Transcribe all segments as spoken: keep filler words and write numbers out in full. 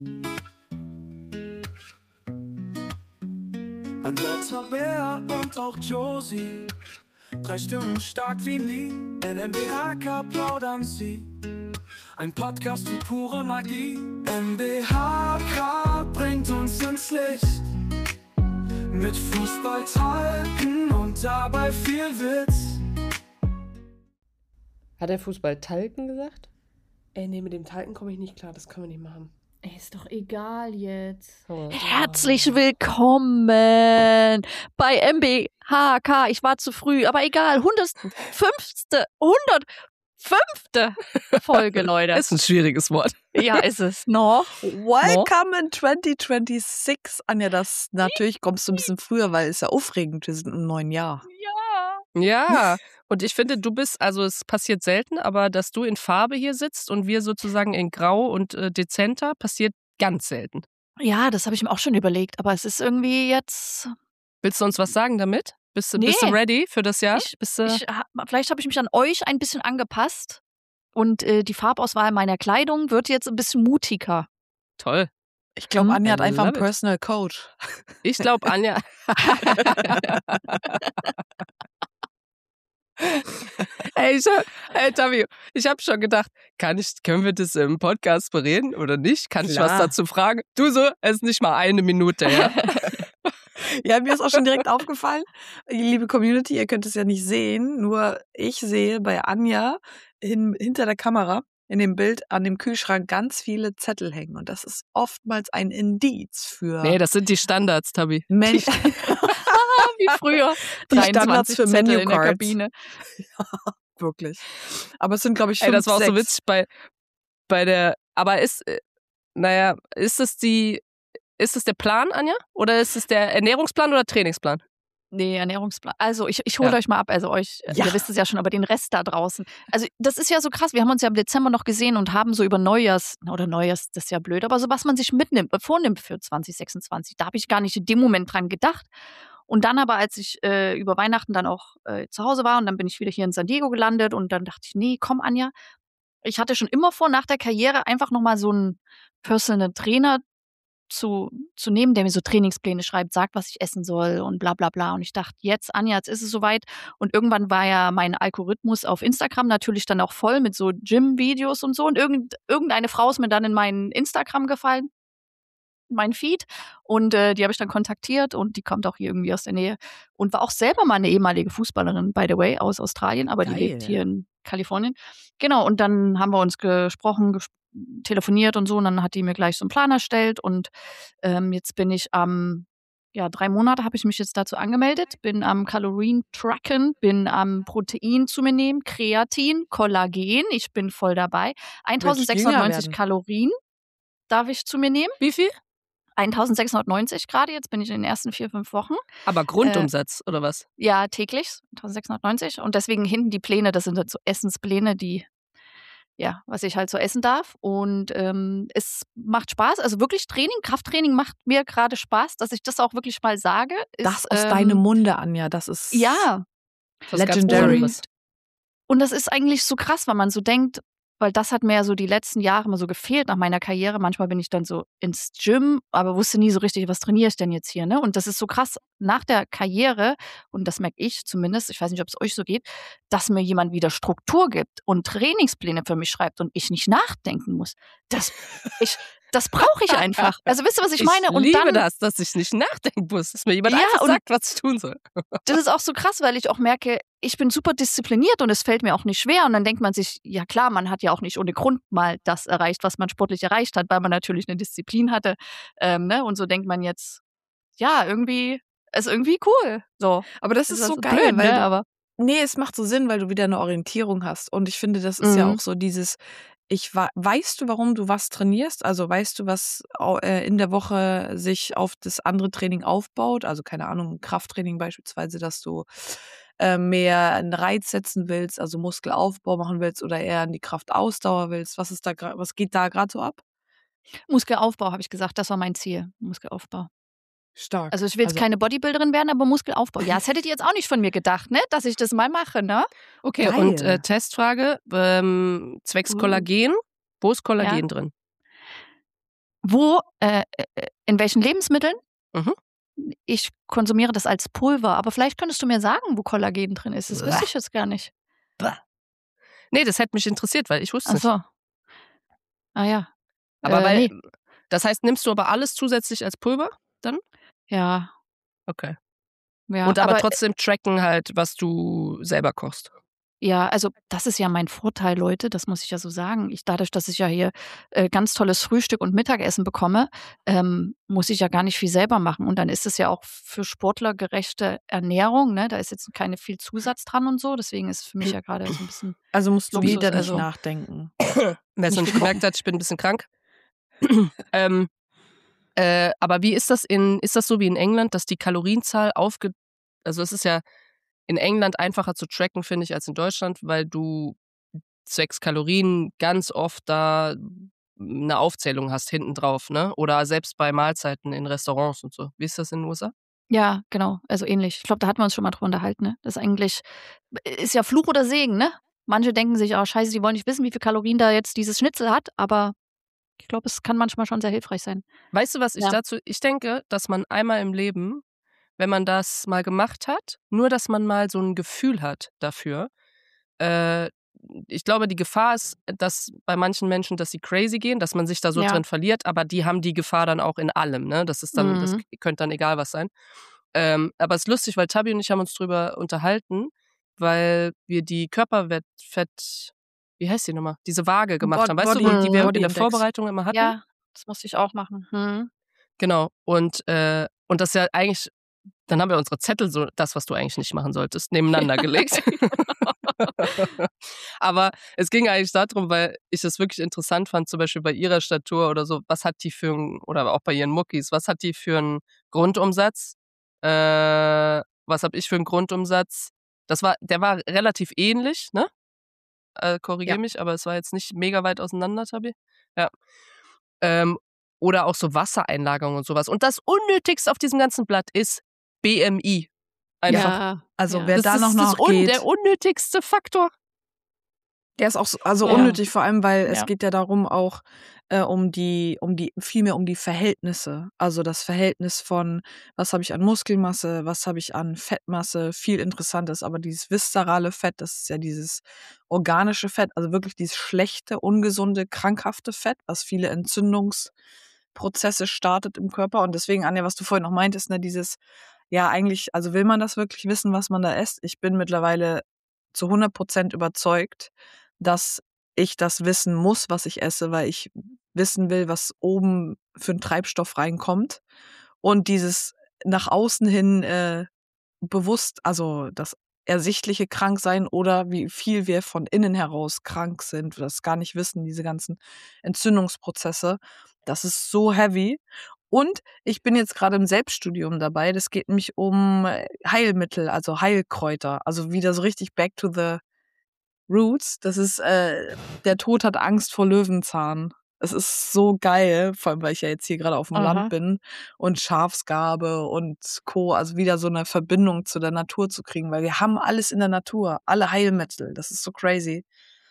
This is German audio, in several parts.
Andrea, Bär und auch Josie, drei Stimmen stark wie nie, in M B H K plaudern sie. Ein Podcast wie pure Magie. M B H K bringt uns ins Licht, mit Fußballtalken und dabei viel Witz. Hat er Fußballtalken gesagt? Ey, nee, mit dem Talken komme ich nicht klar, das können wir nicht machen. Ey, ist doch egal jetzt. Oh. Herzlich willkommen bei M B H K. Ich war zu früh, aber egal. hundertfünfte, hundertfünfte Folge, Leute. Ist ein schwieriges Wort. Ja, ist es. Noch. Welcome in twenty twenty-six. Anja, das natürlich kommst du ein bisschen früher, weil es ja aufregend, wir sind im neuen Jahr. Ja. Ja, und ich finde, du bist, also es passiert selten, aber dass du in Farbe hier sitzt und wir sozusagen in Grau und äh, dezenter, passiert ganz selten. Ja, das habe ich mir auch schon überlegt, aber es ist irgendwie jetzt... Willst du uns was sagen damit? Bist du, Nee. bist du ready für das Jahr? Ich, bist du, ich, ha- vielleicht habe ich mich an euch ein bisschen angepasst und äh, die Farbauswahl meiner Kleidung wird jetzt ein bisschen mutiger. toll. Ich glaube, Hm? Anja hat I einfach einen love it. Personal Coach. Ich glaube, Anja. Ey, ich, hab- ey Tavi, ich habe schon gedacht, kann ich, können wir das im Podcast bereden oder nicht? Kann ich was Klar. dazu fragen? Du so, es ist nicht mal eine Minute her. Ja, mir ist auch schon direkt aufgefallen, liebe Community, ihr könnt es ja nicht sehen, nur ich sehe bei Anja hin, hinter der Kamera in dem Bild an dem Kühlschrank ganz viele Zettel hängen. Und das ist oftmals ein Indiz für Nee, das sind die Standards, Tabi. Men- Wie früher. Die Standards dreiundzwanzig für Zettel in der Menu-Cards. Kabine. Wirklich. Aber es sind, glaube ich, fünf, Ey, das war auch so sechs. witzig bei, bei der, aber ist, äh, naja, ist es die, ist es der Plan, Anja? Oder ist es der Ernährungsplan oder Trainingsplan? Nee, Ernährungsplan. Also ich, ich hole Ja. euch mal ab, also euch, Ja. ihr wisst es ja schon, aber den Rest da draußen. Also das ist ja so krass, wir haben uns ja im Dezember noch gesehen und haben so über Neujahrs, oder Neujahrs, das ist ja blöd, aber so was man sich mitnimmt, äh, vornimmt für zwanzig sechsundzwanzig, da habe ich gar nicht in dem Moment dran gedacht. Und dann aber, als ich äh, über Weihnachten dann auch äh, zu Hause war und dann bin ich wieder hier in San Diego gelandet und dann dachte ich, nee, komm Anja, ich hatte schon immer vor, nach der Karriere einfach nochmal so einen Personal Trainer zu, zu nehmen, der mir so Trainingspläne schreibt, sagt, was ich essen soll und bla bla bla. Und ich dachte, jetzt, Anja, jetzt ist es soweit. Und irgendwann war ja mein Algorithmus auf Instagram natürlich dann auch voll mit so Gym-Videos und so. Und irgend, irgendeine Frau ist mir dann in meinen Instagram gefallen, mein Feed. Und äh, die habe ich dann kontaktiert und die kommt auch hier irgendwie aus der Nähe. Und war auch selber mal eine ehemalige Fußballerin, by the way, aus Australien, aber die Geil. lebt hier in Kalifornien. Genau, und dann haben wir uns gesprochen, ges telefoniert und so. Und dann hat die mir gleich so einen Plan erstellt. Und ähm, jetzt bin ich am, ja, drei Monate habe ich mich jetzt dazu angemeldet, bin am Kalorien tracken, bin am Protein zu mir nehmen, Kreatin, Kollagen, ich bin voll dabei. eintausendsechshundertneunzig werden. Kalorien darf ich zu mir nehmen. Wie viel? eintausendsechshundertneunzig gerade, jetzt bin ich in den ersten vier, fünf Wochen. Aber Grundumsatz, oder was? Ja, täglich, eintausendsechshundertneunzig. Und deswegen hinten die Pläne, das sind halt so Essenspläne, die, ja, was ich halt so essen darf. Und ähm, es macht Spaß. Also wirklich Training, Krafttraining macht mir gerade Spaß, dass ich das auch wirklich mal sage. Ist, Das aus ähm, deinem Munde, Anja, das ist Ja, Was ganz Legendary. Besonderes. und das ist eigentlich so krass, weil man so denkt, weil das hat mir ja so die letzten Jahre immer so gefehlt nach meiner Karriere. Manchmal bin ich dann so ins Gym, aber wusste nie so richtig, was trainiere ich denn jetzt hier, ne? Und das ist so krass nach der Karriere, und das merke ich zumindest, ich weiß nicht, ob es euch so geht, dass mir jemand wieder Struktur gibt und Trainingspläne für mich schreibt und ich nicht nachdenken muss. Das, ich, das brauche ich einfach. Also wisst ihr, was ich meine? Ich Und liebe dann, das, dass ich nicht nachdenken muss, dass mir jemand Ja, einfach und- sagt, was ich tun soll. das ist auch so krass, weil ich auch merke, ich bin super diszipliniert und es fällt mir auch nicht schwer. Und dann denkt man sich, ja klar, man hat ja auch nicht ohne Grund mal das erreicht, was man sportlich erreicht hat, weil man natürlich eine Disziplin hatte. Ähm, ne? Und so denkt man jetzt, ja, irgendwie, ist irgendwie cool. So. Aber das ist, Das so ist geil, blöd, weil ne? du, Aber nee, es macht so Sinn, weil du wieder eine Orientierung hast. Und ich finde, das ist ja Mhm. auch so dieses, ich wa- weißt du, warum du was trainierst? Also weißt du, was au- äh, in der Woche sich auf das andere Training aufbaut? Also keine Ahnung, Krafttraining beispielsweise, dass du äh, mehr einen Reiz setzen willst, also Muskelaufbau machen willst oder eher in die Kraftausdauer willst. Was ist da gra- was geht da gerade so ab? Muskelaufbau, habe ich gesagt, das war mein Ziel. Muskelaufbau. Stark. Also ich will jetzt keine Bodybuilderin werden, aber Muskelaufbau. Ja, das hättet ihr jetzt auch nicht von mir gedacht, ne? Dass ich das mal mache, ne? Okay, Geil. und äh, Testfrage, ähm, zwecks Uh. Kollagen, wo ist Kollagen Ja. drin? wo, äh, äh, in welchen Lebensmitteln? Mhm. Ich konsumiere das als Pulver, aber vielleicht könntest du mir sagen, wo Kollagen drin ist. Das wüsste ich jetzt gar nicht. Nee, das hätte mich interessiert, weil ich wusste Ach nicht. so. Ah ja. Aber äh, weil, nee. das heißt, nimmst du aber alles zusätzlich als Pulver dann? Ja. Okay. Ja, Und aber, aber trotzdem tracken halt, was du selber kochst. Ja, also das ist ja mein Vorteil, Leute, das muss ich ja so sagen. Ich, dadurch, dass ich ja hier äh, ganz tolles Frühstück und Mittagessen bekomme, ähm, muss ich ja gar nicht viel selber machen. Und dann ist es ja auch für Sportler gerechte Ernährung. Ne? Da ist jetzt keine viel Zusatz dran und so. Deswegen ist es für mich ja gerade so ein bisschen Also musst du Luxus, wieder nicht also- nachdenken. Wer es noch nicht gemerkt hat, ich bin ein bisschen krank. ähm, äh, aber wie ist das in, ist das so wie in England, dass die Kalorienzahl aufge... Also es ist ja in England einfacher zu tracken, finde ich, als in Deutschland, weil du zwecks Kalorien ganz oft da eine Aufzählung hast hinten drauf, ne? Oder selbst bei Mahlzeiten in Restaurants und so. Wie ist das in den U S A? Ja, genau, also ähnlich. Ich glaube, da hatten wir uns schon mal drüber unterhalten. Ne? Das ist eigentlich, ist ja Fluch oder Segen, ne? Manche denken sich, oh scheiße, die wollen nicht wissen, wie viel Kalorien da jetzt dieses Schnitzel hat, aber ich glaube, es kann manchmal schon sehr hilfreich sein. Weißt du, was ich Ja. dazu... Ich denke, dass man einmal im Leben, wenn man das mal gemacht hat, nur dass man mal so ein Gefühl hat dafür. Äh, ich glaube, die Gefahr ist, dass bei manchen Menschen, dass sie crazy gehen, dass man sich da so Ja. drin verliert, aber die haben die Gefahr dann auch in allem, ne? Das ist dann, das Mhm. könnte dann egal was sein. Ähm, aber es ist lustig, weil Tabi und ich haben uns drüber unterhalten, weil wir die Körperfett, wie heißt die nochmal? Diese Waage gemacht Bod- haben. Weißt Body- du, die wir Body in der Index. Vorbereitung immer hatten? Ja, das musste ich auch machen. Mhm. Genau. Und, äh, und das ist ja eigentlich, dann haben wir unsere Zettel, so das, was du eigentlich nicht machen solltest, nebeneinander gelegt. Aber es ging eigentlich darum, weil ich es wirklich interessant fand, zum Beispiel bei ihrer Statur oder so, was hat die für ein, oder auch bei ihren Muckis, was hat die für einen Grundumsatz? Äh, was habe ich für einen Grundumsatz? Das war, der war relativ ähnlich, ne? Äh, korrigier Ja. mich, aber es war jetzt nicht mega weit auseinander, Tabi. Ja. Ähm, oder auch so Wassereinlagerung und sowas. Und das Unnötigste auf diesem ganzen Blatt ist B M I. Einfach. Ja, Also ja. wer Das da ist noch das un nachgeht, der unnötigste Faktor. der ist auch so, also Ja. unnötig, vor allem, weil es Ja. geht ja darum auch äh, um die, um die, vielmehr um die Verhältnisse. Also das Verhältnis von, was habe ich an Muskelmasse, was habe ich an Fettmasse, viel interessantes, aber dieses viszerale Fett, das ist ja dieses organische Fett, also wirklich dieses schlechte, ungesunde, krankhafte Fett, was viele Entzündungsprozesse startet im Körper. Und deswegen, Anja, was du vorhin noch meintest, ne, dieses, ja, eigentlich, also will man das wirklich wissen, was man da isst? Ich bin mittlerweile zu hundert Prozent überzeugt, dass ich das wissen muss, was ich esse, weil ich wissen will, was oben für einen Treibstoff reinkommt. Und dieses nach außen hin äh, bewusst, also das ersichtliche Kranksein oder wie viel wir von innen heraus krank sind, das gar nicht wissen, diese ganzen Entzündungsprozesse, das ist so heavy. Und ich bin jetzt gerade im Selbststudium dabei. Das geht nämlich um Heilmittel, also Heilkräuter. Also wieder so richtig back to the roots. Das ist, äh, der Tod hat Angst vor Löwenzahn. Es ist so geil, vor allem, weil ich ja jetzt hier gerade auf dem Aha. Land bin und Schafsgabe und Co. Also wieder so eine Verbindung zu der Natur zu kriegen, weil wir haben alles in der Natur, alle Heilmittel. Das ist so crazy.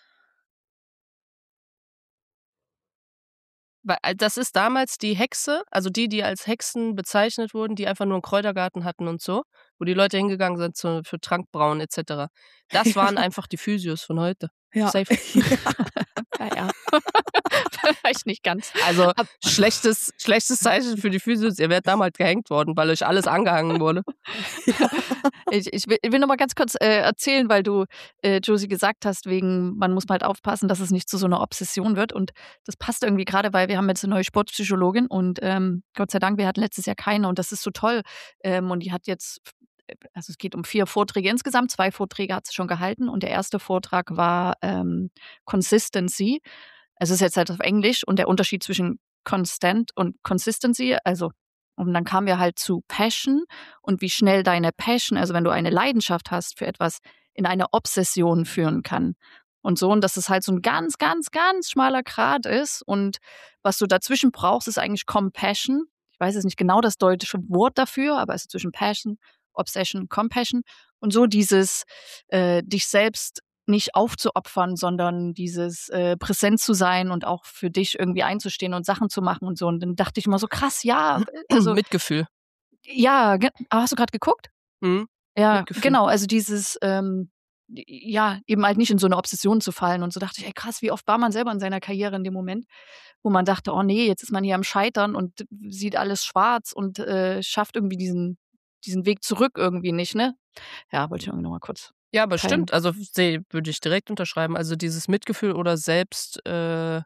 Weil äh, das ist damals die Hexe, also die, die als Hexen bezeichnet wurden, die einfach nur einen Kräutergarten hatten und so, wo die Leute hingegangen sind zu, für Trankbrauen et cetera. Das waren einfach die Physios von heute. Ja. Safe. Ja, ja. Vielleicht nicht ganz. Also schlechtes, schlechtes Zeichen für die Physios. Ihr werdet damals gehängt worden, weil euch alles angehangen wurde. Ich, ich will, ich will noch mal ganz kurz äh, erzählen, weil du, äh, Josie, gesagt hast, wegen, man muss mal halt aufpassen, dass es nicht zu so einer Obsession wird. Und das passt irgendwie gerade, weil wir haben jetzt eine neue Sportpsychologin und ähm, Gott sei Dank, wir hatten letztes Jahr keine und das ist so toll. Ähm, und die hat jetzt, also es geht um vier Vorträge insgesamt, zwei Vorträge hat sie schon gehalten und der erste Vortrag war ähm, Consistency. Also es ist jetzt halt auf Englisch und der Unterschied zwischen Constant und Consistency, also und dann kamen wir halt zu Passion und wie schnell deine Passion, also wenn du eine Leidenschaft hast für etwas, in eine Obsession führen kann. Und so, und dass es halt so ein ganz, ganz, ganz schmaler Grat ist. Und was du dazwischen brauchst, ist eigentlich Compassion. Ich weiß jetzt nicht genau das deutsche Wort dafür, aber es ist zwischen Passion, Obsession, Compassion. Und so dieses äh, dich selbst nicht aufzuopfern, sondern dieses äh, präsent zu sein und auch für dich irgendwie einzustehen und Sachen zu machen und so. Und dann dachte ich immer so, krass, ja, also Mitgefühl. ja, ge- aber hast du gerade geguckt? Mhm. Ja, Mitgefühl. genau, also dieses, ähm, ja, eben halt nicht in so eine Obsession zu fallen. Und so dachte ich, ey krass, wie oft war man selber in seiner Karriere in dem Moment, wo man dachte, oh nee, jetzt ist man hier am Scheitern und sieht alles schwarz und äh, schafft irgendwie diesen, diesen Weg zurück irgendwie nicht, ne? Ja, wollte ich irgendwie nochmal kurz. Ja, aber teilen. stimmt. Also seh- würde ich direkt unterschreiben. Also dieses Mitgefühl oder Selbst, äh,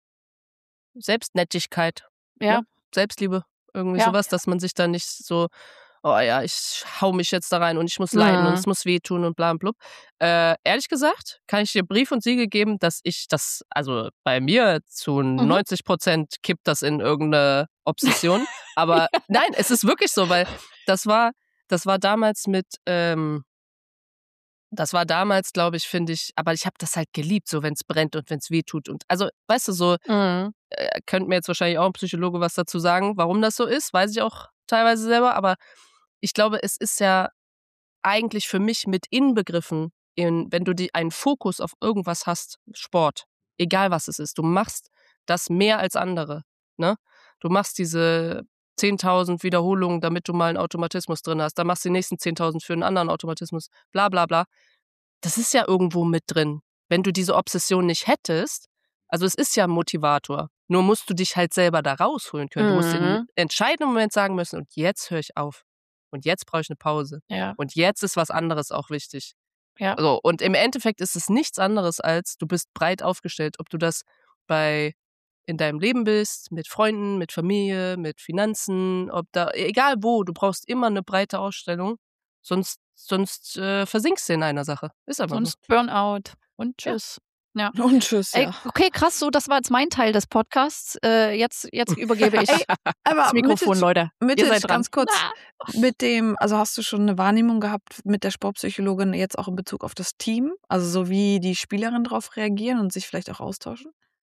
Selbstnettigkeit, Ja, ne? Selbstliebe, irgendwie Ja. sowas, dass man sich da nicht so, oh ja, ich hau mich jetzt da rein und ich muss leiden und Mhm. es muss wehtun und bla und blub. Äh, ehrlich gesagt, kann ich dir Brief und Siegel geben, dass ich das, also bei mir zu neunzig Prozent kippt das in irgendeine Obsession. Aber nein, es ist wirklich so, weil das war, das war damals mit, ähm, das war damals, glaube ich, finde ich, aber ich habe das halt geliebt, so wenn es brennt und wenn es weh tut. Und also, weißt du, so, Mhm. äh, könnte mir jetzt wahrscheinlich auch ein Psychologe was dazu sagen, warum das so ist, weiß ich auch teilweise selber, aber ich glaube, es ist ja eigentlich für mich mit inbegriffen, in, wenn du die, einen Fokus auf irgendwas hast, Sport, egal was es ist, du machst das mehr als andere. Ne? Du machst diese zehntausend Wiederholungen, damit du mal einen Automatismus drin hast. Dann machst du die nächsten zehntausend für einen anderen Automatismus, bla bla bla. Das ist ja irgendwo mit drin. Wenn du diese Obsession nicht hättest, also es ist ja ein Motivator, nur musst du dich halt selber da rausholen können. Du musst im Mhm. entscheidenden Moment sagen müssen, und jetzt höre ich auf. Und jetzt brauche ich eine Pause. Ja, Und jetzt ist was anderes auch wichtig. ja. So, und im Endeffekt ist es nichts anderes als, du bist breit aufgestellt, ob du das bei in deinem Leben bist, mit Freunden, mit Familie, mit Finanzen, ob da, egal wo, du brauchst immer eine breite Ausstellung, sonst, sonst äh, versinkst du in einer Sache. Ist aber Sonst Burnout und tschüss. Ja. Und tschüss, Ey, ja. okay, krass, so, das war jetzt mein Teil des Podcasts. Äh, jetzt, jetzt übergebe ich Ey, aber das Mikrofon, Mittel- Leute. Mittel, Ihr seid dran. ganz kurz, Ah. mit dem, also hast du schon eine Wahrnehmung gehabt mit der Sportpsychologin jetzt auch in Bezug auf das Team? Also so wie die Spielerinnen darauf reagieren und sich vielleicht auch austauschen?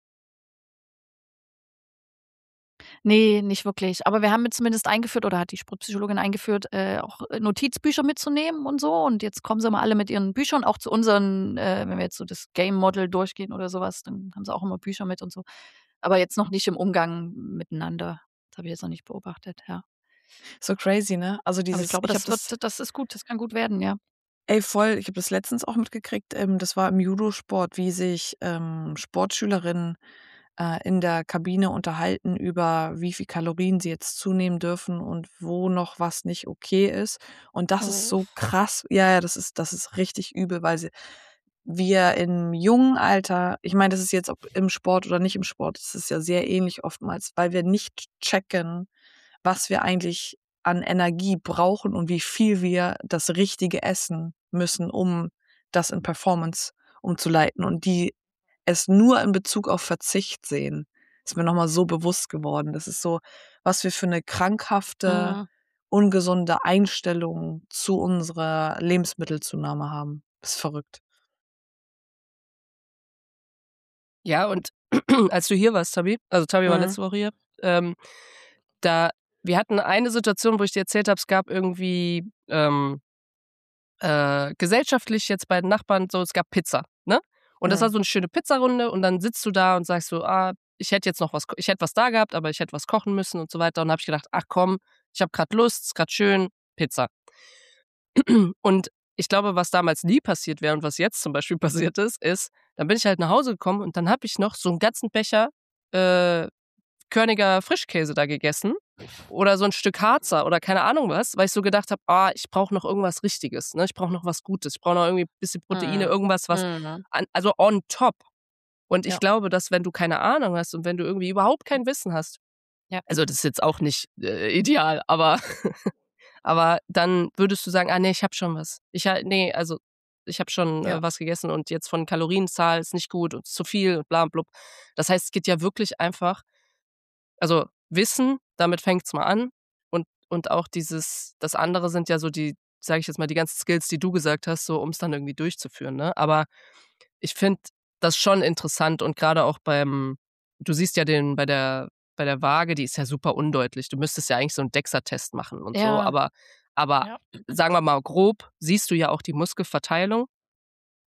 Nee, nicht wirklich. Aber wir haben jetzt zumindest eingeführt, oder hat die Sportpsychologin eingeführt, äh, auch Notizbücher mitzunehmen und so. Und jetzt kommen sie mal alle mit ihren Büchern, auch zu unseren, äh, wenn wir jetzt so das Game-Model durchgehen oder sowas, dann haben sie auch immer Bücher mit und so. Aber jetzt noch nicht im Umgang miteinander. Das habe ich jetzt noch nicht beobachtet, ja. So crazy, ne? Also Aber dieses, ich glaube, ich das, hab das, wird, das ist gut, das kann gut werden, ja. ey, voll, ich habe das letztens auch mitgekriegt, ähm, das war im Judosport, wie sich ähm, Sportschülerinnen äh, in der Kabine unterhalten über, wie viel Kalorien sie jetzt zunehmen dürfen und wo noch was nicht okay ist. Und das ist so krass. Ja, ja, das ist, das ist richtig übel, weil sie, wir im jungen Alter, ich meine, das ist jetzt ob im Sport oder nicht im Sport, das ist ja sehr ähnlich oftmals, weil wir nicht checken, was wir eigentlich an Energie brauchen und wie viel wir das Richtige essen müssen, um das in Performance umzuleiten. Und die es nur in Bezug auf Verzicht sehen, ist mir nochmal so bewusst geworden. Das ist so, was wir für eine krankhafte, Mhm. ungesunde Einstellung zu unserer Lebensmittelzunahme haben. Das ist verrückt. Ja, und als du hier warst, Tabi, also Tabi war Mhm. letzte Woche hier, ähm, da, wir hatten eine Situation, wo ich dir erzählt habe, es gab irgendwie ähm, äh, gesellschaftlich jetzt bei den Nachbarn so, es gab Pizza, ne? Und das Mhm. war so eine schöne Pizzarunde und dann sitzt du da und sagst so, ah, ich hätte jetzt noch was, ko- ich hätte was da gehabt, aber ich hätte was kochen müssen und so weiter. Und dann habe ich gedacht, ach komm, ich habe gerade Lust, ist gerade schön, Pizza. Und ich glaube, was damals nie passiert wäre und was jetzt zum Beispiel passiert ist, ist, dann bin ich halt nach Hause gekommen und dann habe ich noch so einen ganzen Becher äh, Körniger Frischkäse da gegessen oder so ein Stück Harzer oder keine Ahnung was, weil ich so gedacht habe, ah, ich brauche noch irgendwas Richtiges, ne? Ich brauche noch was Gutes, ich brauche noch irgendwie ein bisschen Proteine, Mhm. irgendwas, was, Mhm. an, also on top. Und ich Ja. glaube, dass wenn du keine Ahnung hast und wenn du irgendwie überhaupt kein Wissen hast, Ja. also das ist jetzt auch nicht äh, ideal, aber aber dann würdest du sagen, ah nee, ich habe schon was. Ich ha- nee, also ich habe schon Ja. äh, was gegessen und jetzt von Kalorienzahl ist nicht gut und ist zu viel und bla und blub. Das heißt, es geht ja wirklich einfach, also Wissen, damit fängt's mal an und und auch dieses, das andere sind ja so die, sage ich jetzt mal, die ganzen Skills, die du gesagt hast, so um es dann irgendwie durchzuführen, ne? Aber ich finde das schon interessant und gerade auch beim, du siehst ja den bei der bei der Waage, die ist ja super undeutlich. Du müsstest ja eigentlich so einen DEXA-Test machen und so, Ja. aber aber Ja. sagen wir mal grob, siehst du ja auch die Muskelverteilung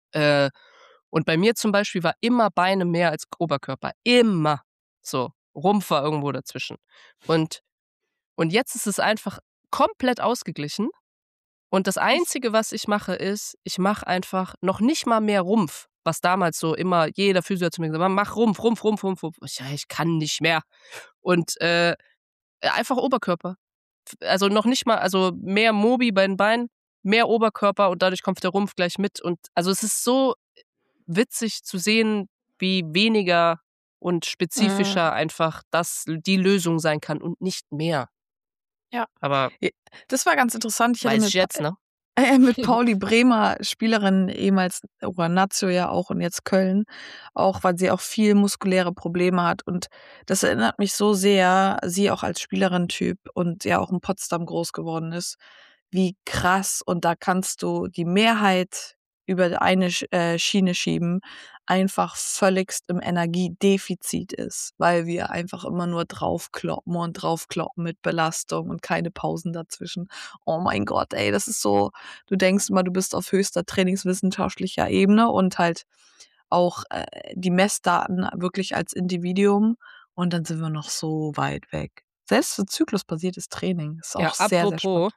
Äh, und bei mir zum Beispiel war immer Beine mehr als Oberkörper. Immer. So. Rumpf war irgendwo dazwischen. Und, und jetzt ist es einfach komplett ausgeglichen. Und das Einzige, was ich mache, ist, ich mache einfach noch nicht mal mehr Rumpf, was damals so immer jeder Physio hat zu mir gesagt, mach Rumpf, Rumpf, Rumpf, Rumpf, Rumpf. Ich, ja, ich kann nicht mehr. Und äh, einfach Oberkörper. Also noch nicht mal, also mehr Mobi bei den Beinen, mehr Oberkörper und dadurch kommt der Rumpf gleich mit. Und also es ist so witzig zu sehen, wie weniger und spezifischer einfach das die Lösung sein kann und nicht mehr. Ja. Aber Ja, das war ganz interessant. Ich hatte weiß mit, ich jetzt, ne? äh, mit Pauli Bremer, Spielerin ehemals, oder Nazio ja auch und jetzt Köln, auch weil sie auch viel muskuläre Probleme hat. Und das erinnert mich so sehr, sie auch als Spielerin-Typ und ja auch in Potsdam groß geworden ist, wie krass. Und da kannst du die Mehrheit über eine Sch- äh, Schiene schieben, einfach völligst im Energiedefizit ist, weil wir einfach immer nur draufkloppen und draufkloppen mit Belastung und keine Pausen dazwischen. Oh mein Gott, ey, das ist so, du denkst immer, du bist auf höchster trainingswissenschaftlicher Ebene und halt auch äh, die Messdaten wirklich als Individuum und dann sind wir noch so weit weg. Selbst für zyklusbasiertes Training ist auch Ja, sehr, sehr apropos, spannend.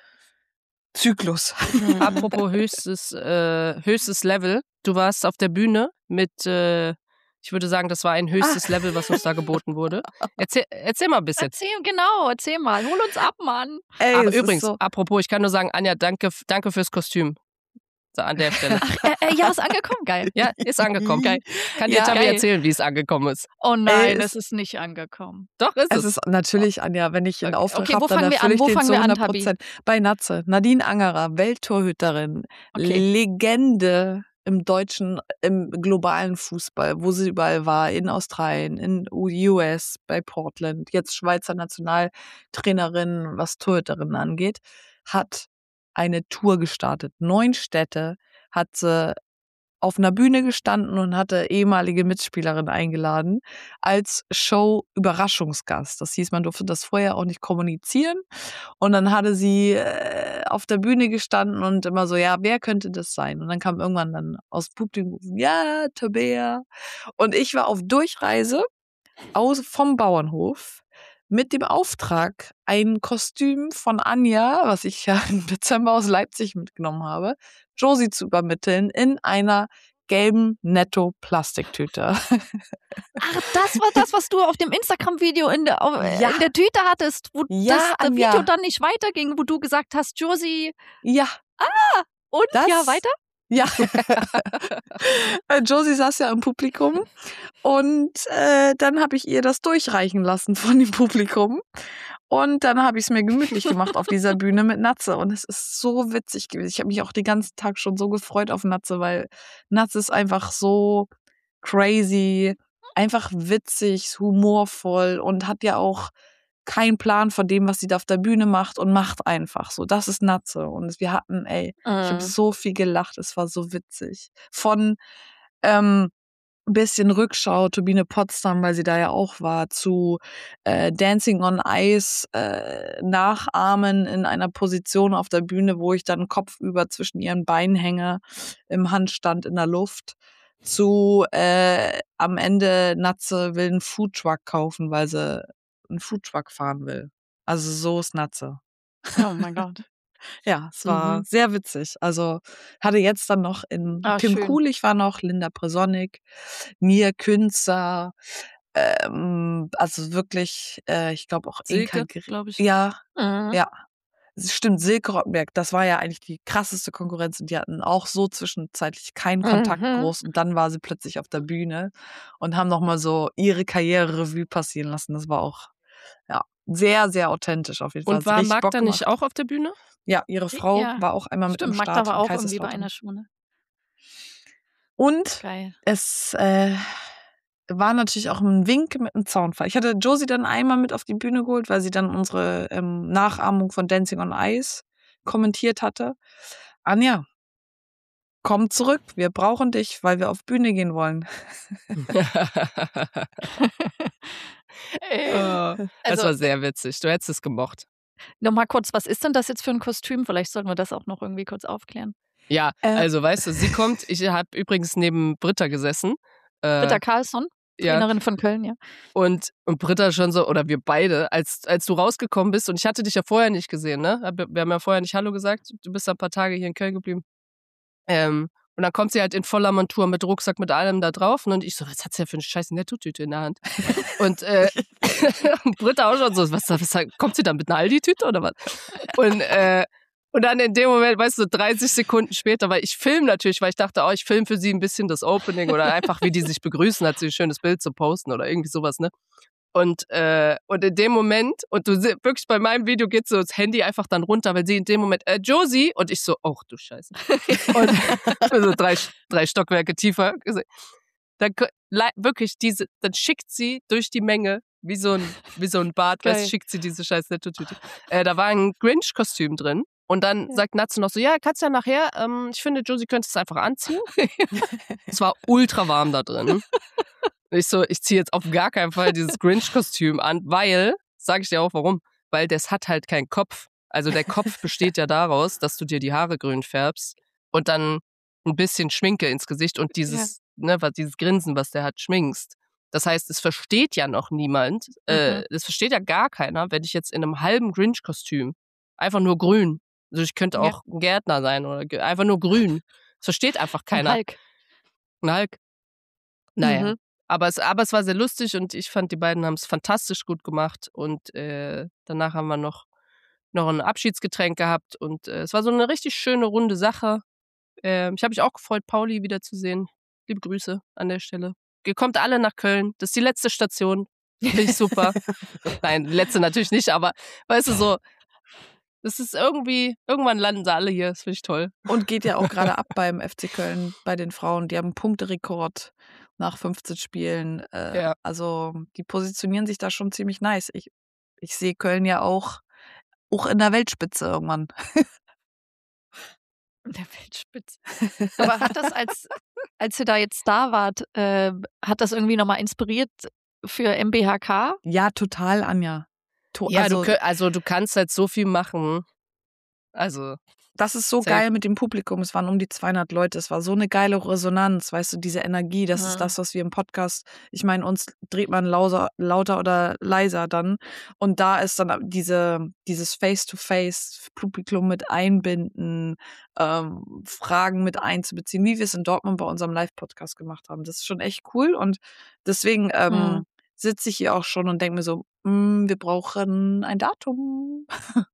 Zyklus. apropos höchstes, äh, höchstes Level. Du warst auf der Bühne mit, äh, ich würde sagen, das war ein höchstes Level, was uns da geboten wurde. Erzähl, erzähl mal ein bisschen. Erzähl, genau, erzähl mal. Hol uns ab, Mann. Ey, Aber es ist übrigens, so, apropos, ich kann nur sagen, Anja, danke, danke fürs Kostüm. So an der Stelle. Äh, äh, ja, ist angekommen, geil. Ja, ist angekommen. Geil. Kann dir Ja, Tabi geil. erzählen, wie es angekommen ist. Oh Ey, nein, es- es ist nicht angekommen. Doch, ist es es. ist natürlich, Anja, wenn ich einen Okay, Auftrag okay, habe, wo dann fangen wir erfülle an? ich Wo den fangen zu wir an, hundert Tabi? Prozent. Bei Natze, Nadine Angerer, Welttorhüterin, Okay. Legende im deutschen, im globalen Fußball, wo sie überall war, in Australien, in U S, bei Portland, jetzt Schweizer Nationaltrainerin, was Torhüterinnen angeht, hat eine Tour gestartet. Neun Städte hat sie auf einer Bühne gestanden und hatte ehemalige Mitspielerinnen eingeladen als Show-Überraschungsgast. Das hieß, man durfte das vorher auch nicht kommunizieren. Und dann hatte sie äh, auf der Bühne gestanden und immer so, ja, wer könnte das sein? Und dann kam irgendwann dann aus dem Publikum, ja, Tabea. Und ich war auf Durchreise aus, vom Bauernhof mit dem Auftrag, ein Kostüm von Anja, was ich ja im Dezember aus Leipzig mitgenommen habe, Josie zu übermitteln in einer gelben Netto-Plastiktüte. Ach, das war das, was du auf dem Instagram-Video in der, auf, äh, Ja. in der Tüte hattest, wo Ja, das, das Anja. Video dann nicht weiterging, wo du gesagt hast, Josie, Ja, und Das- ja, weiter? ja. Äh, Josie saß ja im Publikum und äh, dann habe ich ihr das durchreichen lassen von dem Publikum. Und dann habe ich es mir gemütlich gemacht auf dieser Bühne mit Natze. Und es ist so witzig gewesen. Ich habe mich auch den ganzen Tag schon so gefreut auf Natze, weil Natze ist einfach so crazy, einfach witzig, humorvoll und hat ja auch keinen Plan von dem, was sie da auf der Bühne macht und macht einfach so. Das ist Natze. Und wir hatten, ey, ich habe Mhm. so viel gelacht. Es war so witzig. Von ähm, ein bisschen Rückschau, Turbine Potsdam, weil sie da ja auch war, zu äh, Dancing on Ice, äh, nachahmen in einer Position auf der Bühne, wo ich dann kopfüber zwischen ihren Beinen hänge, im Handstand in der Luft, zu äh, am Ende Natze will einen Foodtruck kaufen, weil sie einen Foodtruck fahren will. Also so ist Natze. Oh mein Gott. Ja, es war Mhm. sehr witzig. Also hatte jetzt dann noch in Ah, Pim schön. Kulich war noch, Linda Presonik, Mia Künzer, ähm, also wirklich, äh, ich glaube auch Inka Silke, Gr- glaube ich. Ja, Mhm. ja. Es Stimmt, Silke Rottenberg, das war ja eigentlich die krasseste Konkurrenz und die hatten auch so zwischenzeitlich keinen Kontakt Mhm. groß und dann war sie plötzlich auf der Bühne und haben nochmal so ihre Karriere Revue passieren lassen. Das war auch, ja, sehr, sehr authentisch auf jeden Fall. Und Hat war richtig Bock Magda nicht gemacht. auch auf der Bühne? Ja, ihre Frau Ja. war auch einmal mit am Stimmt, Magda Start war in auch irgendwie bei Kaiserslautern. einer Schule. Und Geil. es äh, war natürlich auch ein Wink mit einem Zaunfall. Ich hatte Josie dann einmal mit auf die Bühne geholt, weil sie dann unsere ähm, Nachahmung von Dancing on Ice kommentiert hatte. Anja, komm zurück, wir brauchen dich, weil wir auf Bühne gehen wollen. Äh, das Also- war sehr witzig. Du hättest es gemocht. Nochmal kurz, was ist denn das jetzt für ein Kostüm? Vielleicht sollten wir das auch noch irgendwie kurz aufklären. Ja, Äh. also weißt du, sie kommt, ich habe übrigens neben Britta gesessen. Äh, Britta Karlsson, ja. Trainerin von Köln, ja. Und, und Britta schon so, oder wir beide, als, als du rausgekommen bist, und ich hatte dich ja vorher nicht gesehen, ne? Wir haben ja vorher nicht Hallo gesagt, du bist ein paar Tage hier in Köln geblieben. Ähm, und dann kommt sie halt in voller Montur mit Rucksack, mit allem da drauf. Und ich so, was hat sie denn für eine scheiß Netto-Tüte in der Hand? Und, äh, und Britta auch schon so, was, was kommt sie dann mit einer Aldi-Tüte oder was? Und, äh, und dann in dem Moment, weißt du, dreißig Sekunden später, weil ich filme natürlich, weil ich dachte, oh, ich filme für sie ein bisschen das Opening oder einfach, wie die sich begrüßen, hat sie ein schönes Bild zu posten oder irgendwie sowas, ne? Und, äh, und in dem Moment, und du wirklich bei meinem Video geht so das Handy einfach dann runter, weil sie in dem Moment, äh, Josie, und ich so, ach du Scheiße. Und also drei, drei Stockwerke tiefer. Dann wirklich diese, dann schickt sie durch die Menge, wie so ein, wie so ein Bart, weißt du, schickt sie diese scheiß Netto-Tüte. Äh, da war ein Grinch-Kostüm drin. Und dann ja. sagt Natze noch so, ja, kannst ja nachher, ähm, ich finde, Josie könnte es einfach anziehen. Es war ultra warm da drin. Ich so, ich ziehe jetzt auf gar keinen Fall dieses Grinch-Kostüm an, weil, sage ich dir auch warum, weil das hat halt keinen Kopf. Also der Kopf besteht ja daraus, dass du dir die Haare grün färbst und dann ein bisschen Schminke ins Gesicht und dieses, ja. ne, was, dieses Grinsen, was der hat, schminkst. Das heißt, es versteht ja noch niemand, mhm. äh, es versteht ja gar keiner, wenn ich jetzt in einem halben Grinch-Kostüm, einfach nur grün, also ich könnte auch ja. ein Gärtner sein oder einfach nur grün. Das versteht einfach keiner. Ein Hulk. Ein Hulk. Naja. Mhm. Aber es, aber es war sehr lustig und ich fand, die beiden haben es fantastisch gut gemacht. Und äh, danach haben wir noch, noch ein Abschiedsgetränk gehabt. Und äh, es war so eine richtig schöne, runde Sache. Äh, ich habe mich auch gefreut, Pauli wiederzusehen. Liebe Grüße an der Stelle. Ihr kommt alle nach Köln. Das ist die letzte Station. Finde ich super. Nein, die letzte natürlich nicht, aber weißt du, so, das ist irgendwie, irgendwann landen sie alle hier. Das finde ich toll. Und geht ja auch gerade ab beim F C Köln bei den Frauen. Die haben einen Punkterekord nach fünfzehn Spielen. Äh, ja. Also die positionieren sich da schon ziemlich nice. Ich, ich sehe Köln ja auch, auch in der Weltspitze irgendwann. In der Weltspitze. Aber hat das, als, als ihr da jetzt da wart, äh, hat das irgendwie nochmal inspiriert für M B H K? Ja, total, Anja. To- Ja, also, du, also du kannst halt so viel machen. Also das ist so geil mit dem Publikum. Es waren um die zweihundert Leute. Es war so eine geile Resonanz, weißt du, diese Energie. Das ja. ist das, was wir im Podcast, ich meine, uns dreht man lauser, lauter oder leiser dann. Und da ist dann diese, dieses Face-to-Face-Publikum mit einbinden, ähm, Fragen mit einzubeziehen, wie wir es in Dortmund bei unserem Live-Podcast gemacht haben. Das ist schon echt cool. Und deswegen ähm, hm. sitze ich hier auch schon und denke mir so, mh, wir brauchen ein Datum.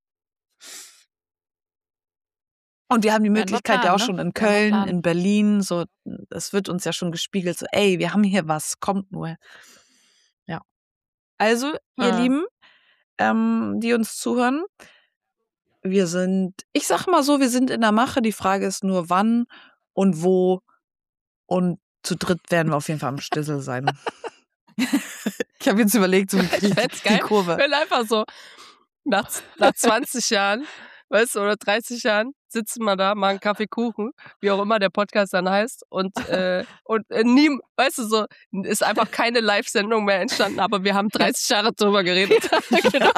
Und wir haben die Möglichkeit planen, ja auch schon in Köln, in Berlin, so, es wird uns ja schon gespiegelt, so, ey, wir haben hier was, kommt nur. Ja. Also, ihr ah. Lieben, ähm, die uns zuhören, wir sind, ich sag mal so, wir sind in der Mache, die Frage ist nur, wann und wo, und zu dritt werden wir auf jeden Fall am Stissel sein. Ich habe jetzt überlegt, so ich find's geil. Die Kurve. Ich bin einfach so, nach, nach zwanzig Jahren, weißt du, oder dreißig Jahren, sitzen wir da, machen Kaffee, Kuchen, wie auch immer der Podcast dann heißt. Und, äh, und äh, nie, weißt du, so, ist einfach keine Live-Sendung mehr entstanden, aber wir haben dreißig Jahre drüber geredet. Genau.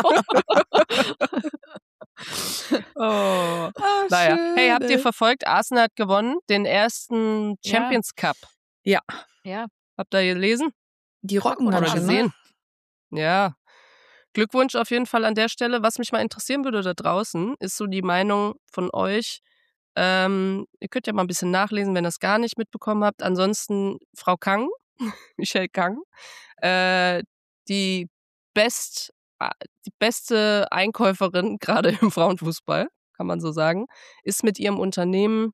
oh. Oh, naja. Schön, hey, habt ihr verfolgt? Arsenal hat gewonnen, den ersten Champions ja. Cup. Ja. Ja. Habt ihr gelesen? Die rocken oder schon, gesehen? Ne? Ja. Glückwunsch auf jeden Fall an der Stelle. Was mich mal interessieren würde da draußen, ist so die Meinung von euch. Ähm, ihr könnt ja mal ein bisschen nachlesen, wenn ihr es gar nicht mitbekommen habt. Ansonsten Frau Kang, Michelle Kang, äh, die, best, die beste Einkäuferin, gerade im Frauenfußball, kann man so sagen, ist mit ihrem Unternehmen,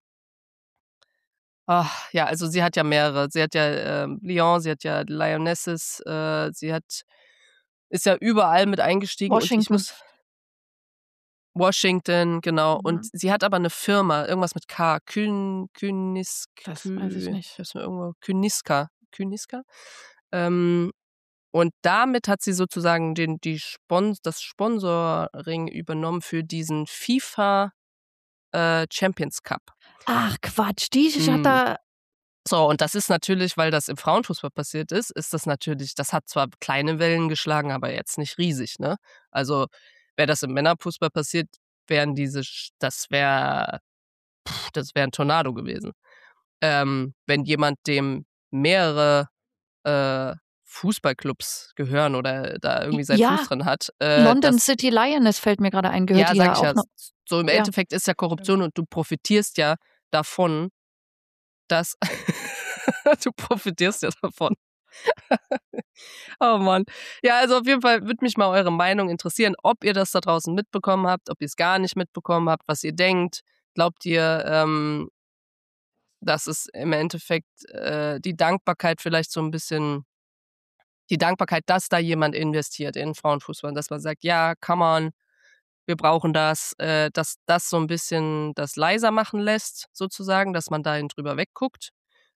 ach, ja, also sie hat ja mehrere. Sie hat ja äh, Lyon, sie hat ja Lionesses, äh, sie hat ist ja überall mit eingestiegen. Washington. Und ich muss Washington, genau. Mhm. Und sie hat aber eine Firma, irgendwas mit K. Kühn, Kühniska. Das weiß ich nicht. Ich irgendwo, Kühniska. Kühniska. Ähm, und damit hat sie sozusagen den, die Spon- das Sponsoring übernommen für diesen FIFA äh, Champions Cup. Ach Quatsch, die Mhm. hat da. So, und das ist natürlich, weil das im Frauenfußball passiert ist, ist das natürlich, das hat zwar kleine Wellen geschlagen, aber jetzt nicht riesig, ne? Also, wäre das im Männerfußball passiert, wären diese, Sch- das wäre, pff, das wäre ein Tornado gewesen. Ähm, wenn jemand, dem mehrere äh, Fußballclubs gehören oder da irgendwie seinen Ja, Fuß drin hat. Äh, London das, City Lioness fällt mir gerade ein, gehört ja, die sag ja ich auch ja. noch. So im Ja. Endeffekt ist ja Korruption und du profitierst ja davon, dass du profitierst ja davon. Oh Mann. Ja, also auf jeden Fall würde mich mal eure Meinung interessieren, ob ihr das da draußen mitbekommen habt, ob ihr es gar nicht mitbekommen habt, was ihr denkt. Glaubt ihr, ähm, dass es im Endeffekt äh, die Dankbarkeit vielleicht so ein bisschen, die Dankbarkeit, dass da jemand investiert in Frauenfußball, dass man sagt, ja, come on, wir brauchen das, äh, dass das so ein bisschen das leiser machen lässt, sozusagen, dass man dahin drüber wegguckt.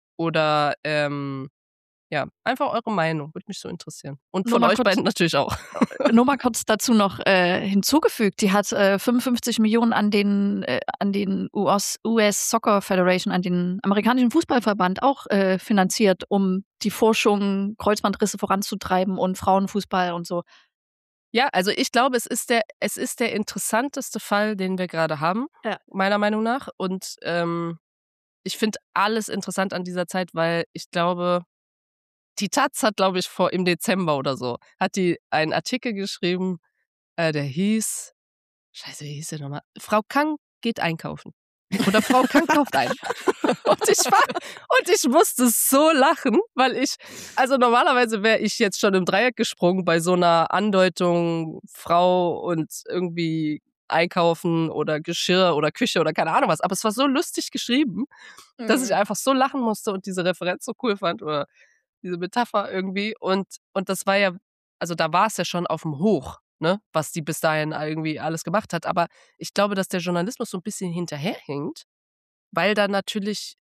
Oder ähm, ja, einfach eure Meinung, würde mich so interessieren. Und Nur von mal euch kurz- beiden natürlich auch. Nur mal kurz dazu noch äh, hinzugefügt, die hat äh, fünfundfünfzig Millionen an den, äh, an den U S, U S Soccer Federation, an den amerikanischen Fußballverband auch äh, finanziert, um die Forschung, Kreuzbandrisse voranzutreiben und Frauenfußball und so. Ja, also ich glaube, es ist der, es ist der interessanteste Fall, den wir gerade haben, Ja. meiner Meinung nach. Und ähm, ich finde alles interessant an dieser Zeit, weil ich glaube, die Taz hat, glaube ich, vor im Dezember oder so, hat die einen Artikel geschrieben, äh, der hieß, scheiße, wie hieß der nochmal? Frau Kang geht einkaufen. Oder Frau Kang kauft ein. Und ich war, und ich musste so lachen, weil ich, also normalerweise wäre ich jetzt schon im Dreieck gesprungen bei so einer Andeutung Frau und irgendwie einkaufen oder Geschirr oder Küche oder keine Ahnung was. Aber es war so lustig geschrieben, dass ich einfach so lachen musste und diese Referenz so cool fand oder diese Metapher irgendwie. Und, und das war ja, also da war es ja schon auf dem Hoch, ne, was die bis dahin irgendwie alles gemacht hat. Aber ich glaube, dass der Journalismus so ein bisschen hinterherhängt, weil da natürlich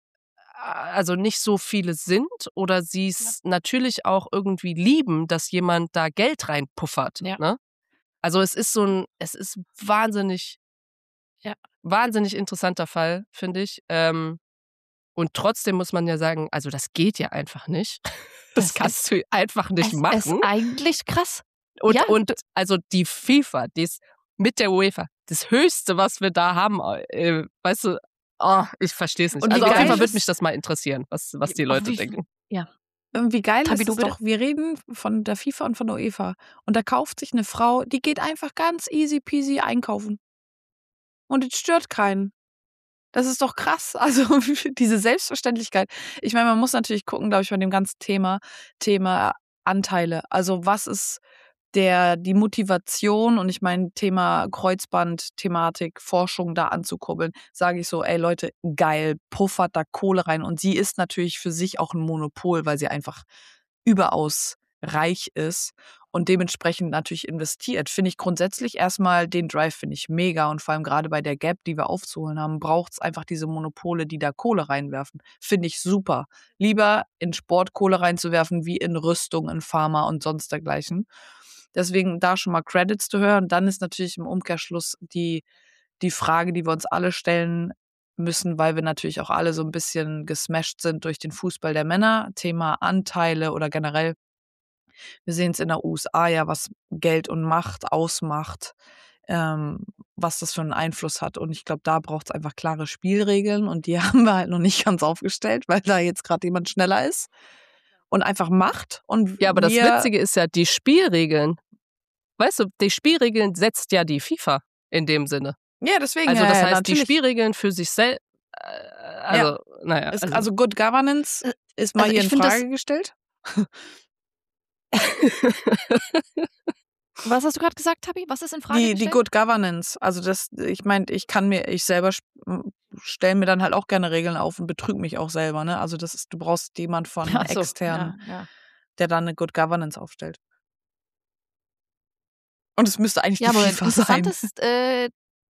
also nicht so viele sind oder sie es natürlich auch irgendwie lieben, dass jemand da Geld reinpuffert. Ja. Ne? Also es ist so ein, es ist wahnsinnig, Ja. wahnsinnig interessanter Fall, finde ich. Ähm, und trotzdem muss man ja sagen, also das geht ja einfach nicht. Das, Das kannst du einfach nicht Es ist machen. eigentlich krass. Und, ja, und also die FIFA, die ist mit der UEFA, das Höchste, was wir da haben, äh, weißt du, oh, ich verstehe es nicht. Und wie Also auf jeden geil Fall würde ist- mich das mal interessieren, was, was die Auf Leute wie- denken. Ähm, Wie geil Tabi, ist du es bitte? doch, wir reden von der FIFA und von der UEFA. Und da kauft sich eine Frau, die geht einfach ganz easy peasy einkaufen. Und es stört keinen. Das ist doch krass. Also diese Selbstverständlichkeit. Ich meine, man muss natürlich gucken, glaube ich, bei dem ganzen Thema, Thema Anteile. Also was ist der, die Motivation und ich meine, Thema Kreuzband, Thematik, Forschung da anzukurbeln, sage ich so, ey Leute, geil, puffert da Kohle rein. Und sie ist natürlich für sich auch ein Monopol, weil sie einfach überaus reich ist und dementsprechend natürlich investiert. Finde ich grundsätzlich erstmal den Drive finde ich mega und vor allem gerade bei der Gap, die wir aufzuholen haben, braucht es einfach diese Monopole, die da Kohle reinwerfen. Finde ich super. Lieber in Sport Kohle reinzuwerfen, wie in Rüstung, in Pharma und sonst dergleichen. Deswegen da schon mal Credits zu hören. Dann ist natürlich im Umkehrschluss die, die Frage, die wir uns alle stellen müssen, weil wir natürlich auch alle so ein bisschen gesmashed sind durch den Fußball der Männer. Thema Anteile oder generell. Wir sehen es in der U S A ja, was Geld und Macht ausmacht, ähm, was das für einen Einfluss hat. Und ich glaube, da braucht es einfach klare Spielregeln und die haben wir halt noch nicht ganz aufgestellt, weil da jetzt gerade jemand schneller ist und einfach macht. Und Ja, aber das wir, Witzige ist ja, die Spielregeln, weißt du, die Spielregeln setzt ja die FIFA in dem Sinne. Ja, deswegen. Also ja, das ja, heißt, natürlich. die Spielregeln für sich selbst, äh, also, naja. Ist, Also, also Good Governance Äh, ist mal also hier ich in find das- Frage gestellt. Was hast du gerade gesagt, Tabi? Was ist in Frage Die, die gestellt? Good Governance. Also das, ich meine, ich kann mir, ich selber stelle mir dann halt auch gerne Regeln auf und betrüge mich auch selber, ne? Also das ist, du brauchst jemand von Ach so, extern, ja, ja. der dann eine Good Governance aufstellt. Und es müsste eigentlich Ja, die aber FIFA sein. interessant ist, äh,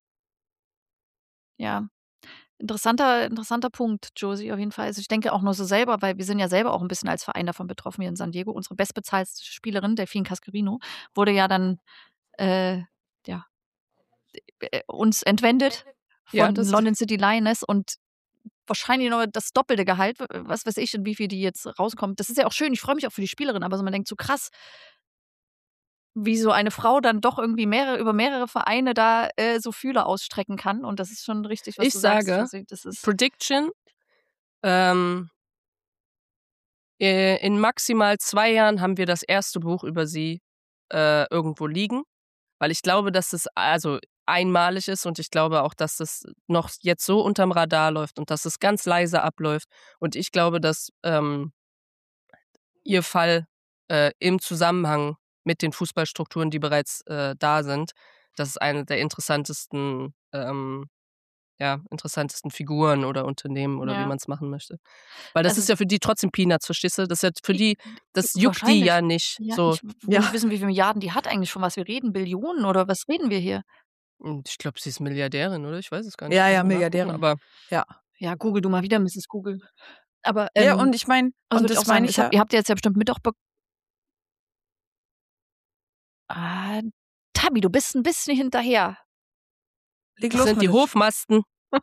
ja, interessanter, interessanter Punkt, Josie, auf jeden Fall. Also ich denke auch nur so selber, weil wir sind ja selber auch ein bisschen als Verein davon betroffen hier in San Diego. Unsere bestbezahlte Spielerin, Delphine Cascarino, wurde ja dann äh, ja, äh, uns entwendet von Ja, das- London City Lioness und wahrscheinlich noch das doppelte Gehalt, was weiß ich, und wie viel die jetzt rauskommt. Das ist ja auch schön, ich freue mich auch für die Spielerin, aber so man denkt so krass, wie so eine Frau dann doch irgendwie mehrere über mehrere Vereine da äh, so Fühler ausstrecken kann. Und das ist schon richtig, was Ich du sagst. sage, Josie. Das ist Prediction, ähm, äh, in maximal zwei Jahren haben wir das erste Buch über sie äh, irgendwo liegen, weil ich glaube, dass es also einmalig ist und ich glaube auch, dass das noch jetzt so unterm Radar läuft und dass es ganz leise abläuft und ich glaube, dass ähm, ihr Fall äh, im Zusammenhang mit den Fußballstrukturen, die bereits äh, da sind, das ist eine der interessantesten ähm, ja, interessantesten Figuren oder Unternehmen oder wie ja. man es machen möchte. Weil das Also ist ja für die trotzdem Peanuts, verstehst du? Das ist ja für die, das juckt die wahrscheinlich. ja nicht. Ja, So, ich will Ja. nicht wissen, wie viele Milliarden die hat eigentlich, von was wir reden. Billionen oder was reden wir hier? Und ich glaube, sie ist Milliardärin, oder? Ich weiß es gar nicht. Ja, Muss ja, mal nachgucken, Milliardärin. Aber Ja. Ja, Google du mal wieder, Misses Google. Aber ähm, Ja, und ich meine, also und würde ich das auch sagen, meine ich ich hab, ja. ihr habt jetzt ja bestimmt mit auch be ah, Tabi, du bist ein bisschen hinterher. Leg das los sind die mit es. Hofmasten.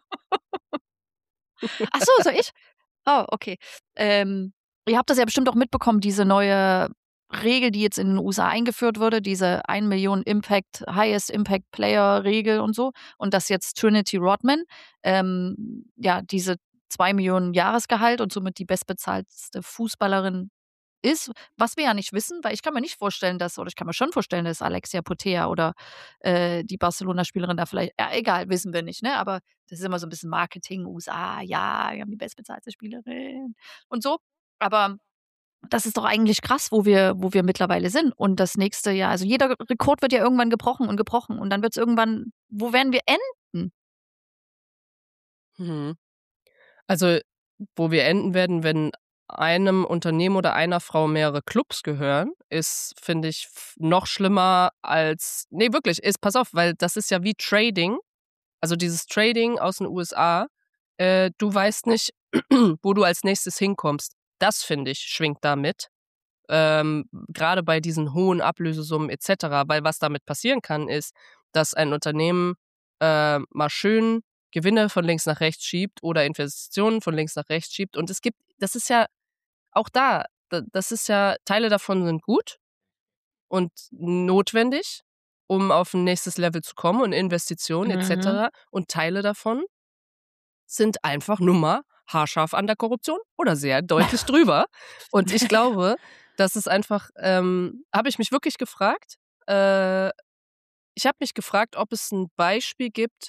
Ach so, soll ich? Oh, okay. Ähm, ihr habt das ja bestimmt auch mitbekommen, diese neue Regel, die jetzt in den U S A eingeführt wurde, diese ein Million Impact, Highest Impact Player Regel und so. Und dass jetzt Trinity Rodman, ähm, ja, diese zwei Millionen Jahresgehalt und somit die bestbezahlteste Fußballerin ist, was wir ja nicht wissen, weil ich kann mir nicht vorstellen, dass, oder ich kann mir schon vorstellen, dass Alexia Putea oder äh, die Barcelona-Spielerin da vielleicht, ja, egal, wissen wir nicht, ne? Aber das ist immer so ein bisschen Marketing, U S A, ja, wir haben die bestbezahlte Spielerin und so. Aber das ist doch eigentlich krass, wo wir, wo wir mittlerweile sind. Und das nächste Jahr, also jeder Rekord wird ja irgendwann gebrochen und gebrochen und dann wird es irgendwann, wo werden wir enden? Mhm. Also, wo wir enden werden, wenn einem Unternehmen oder einer Frau mehrere Clubs gehören, ist, finde ich, f- noch schlimmer als. Nee, wirklich, ist, pass auf, weil das ist ja wie Trading. Also dieses Trading aus den U S A. Äh, du weißt nicht, wo du als nächstes hinkommst. Das, finde ich, schwingt da mit. Ähm, gerade bei diesen hohen Ablösesummen et cetera. Weil was damit passieren kann, ist, dass ein Unternehmen äh, mal schön Gewinne von links nach rechts schiebt oder Investitionen von links nach rechts schiebt. Und es gibt, das ist ja auch da, da- das ist ja, Teile davon sind gut und notwendig, um auf ein nächstes Level zu kommen und Investitionen et cetera. Und Teile davon sind einfach nur mal haarscharf an der Korruption oder sehr deutlich drüber. Und ich glaube, das ist einfach, ähm, habe ich mich wirklich gefragt, äh, ich habe mich gefragt, ob es ein Beispiel gibt,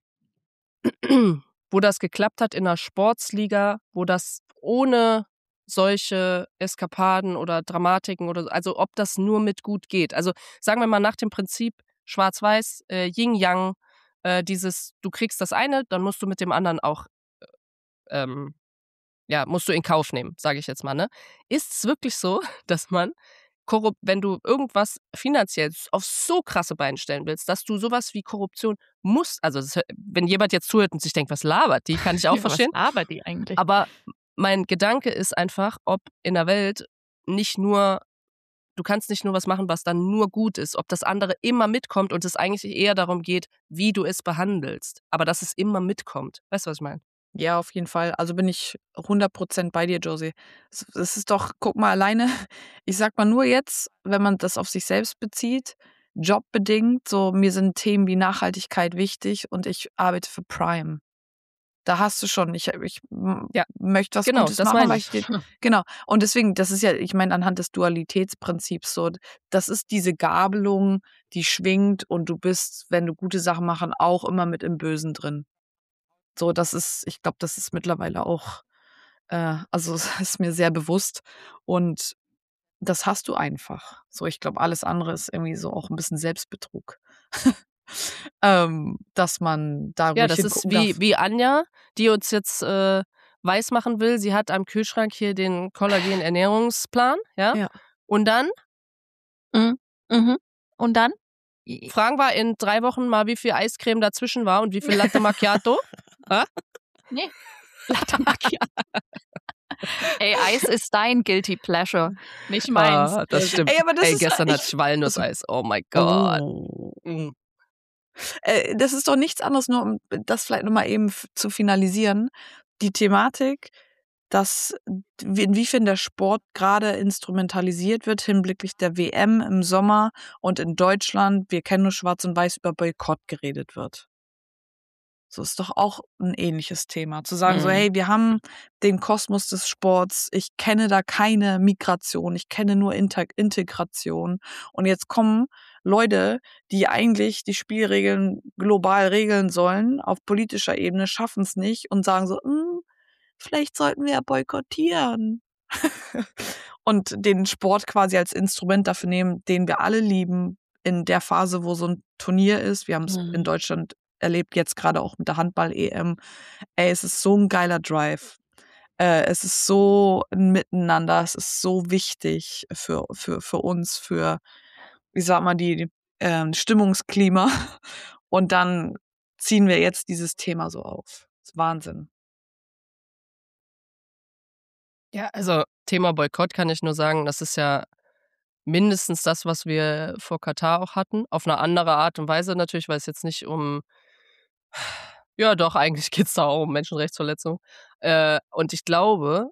wo das geklappt hat in einer Sportsliga, wo das ohne solche Eskapaden oder Dramatiken oder so, also ob das nur mit gut geht. Also sagen wir mal nach dem Prinzip Schwarz-Weiß, äh, Yin-Yang, äh, dieses, du kriegst das eine, dann musst du mit dem anderen auch, ähm, ja, musst du in Kauf nehmen, sage ich jetzt mal, ne? Ist es wirklich so, dass man, Korrup wenn du irgendwas finanziell auf so krasse Beine stellen willst, dass du sowas wie Korruption musst, also das, wenn jemand jetzt zuhört und sich denkt, was labert die, kann ich auch verstehen. Was labert die eigentlich? Aber mein Gedanke ist einfach, ob in der Welt nicht nur, du kannst nicht nur was machen, was dann nur gut ist, ob das andere immer mitkommt und es eigentlich eher darum geht, wie du es behandelst, aber dass es immer mitkommt. Weißt du, was ich meine? Ja, auf jeden Fall. Also bin ich hundert Prozent bei dir, Josie. Es es ist doch, guck mal, alleine, ich sag mal nur jetzt, wenn man das auf sich selbst bezieht, jobbedingt, so mir sind Themen wie Nachhaltigkeit wichtig und ich arbeite für Prime. Da hast du schon, ich, ich m- Ja, möchte was genau, Gutes das machen, meine weil ich. ich den, genau. Und deswegen, das ist ja, ich meine, anhand des Dualitätsprinzips so, das ist diese Gabelung, die schwingt und du bist, wenn du gute Sachen machen, auch immer mit im Bösen drin. So, das ist, ich glaube, das ist mittlerweile auch, äh, also es ist mir sehr bewusst und das hast du einfach. So, ich glaube, alles andere ist irgendwie so auch ein bisschen Selbstbetrug. ähm, dass man da Ja, ruhig das ist hingucken wie, darf. wie Anja, die uns jetzt äh, weismachen will, sie hat am Kühlschrank hier den Kollagen-Ernährungsplan, ja? Ja. Und dann Mhm. Und dann? fragen wir in drei Wochen mal, wie viel Eiscreme dazwischen war und wie viel Latte Macchiato. Ha? Nee. Latte Macchiato. Ey, Eis ist dein Guilty Pleasure, nicht meins. Ah, das stimmt. Ey, aber das Ey, ist gestern ich- hatte ich Walnusseis. Oh mein Gott. Oh. Mm. Äh, das ist doch nichts anderes, nur um das vielleicht nochmal eben f- zu finalisieren. Die Thematik, dass inwiefern der Sport gerade instrumentalisiert wird hinblicklich der W M im Sommer und in Deutschland, wir kennen nur Schwarz und Weiß, über Boykott geredet wird. So ist doch auch ein ähnliches Thema. Zu sagen so, Mhm. hey, wir haben den Kosmos des Sports, ich kenne da keine Migration, ich kenne nur Inter Integration. Und jetzt kommen Leute, die eigentlich die Spielregeln global regeln sollen, auf politischer Ebene, schaffen es nicht und sagen so, "Hm, vielleicht sollten wir ja boykottieren." Und den Sport quasi als Instrument dafür nehmen, den wir alle lieben, in der Phase, wo so ein Turnier ist. Wir haben es in Mhm. Deutschland erlebt, jetzt gerade auch mit der Handball-E M. Ey, es ist so ein geiler Drive. Äh, es ist so ein Miteinander, es ist so wichtig für, für, für uns, für, ich sag mal, die, die ähm, Stimmungsklima. Und dann ziehen wir jetzt dieses Thema so auf. Das ist Wahnsinn. Ja, also Thema Boykott kann ich nur sagen, das ist ja mindestens das, was wir vor Katar auch hatten. Auf eine andere Art und Weise natürlich, weil es jetzt nicht um, ja doch, eigentlich geht es da auch um Menschenrechtsverletzungen. Äh, und ich glaube,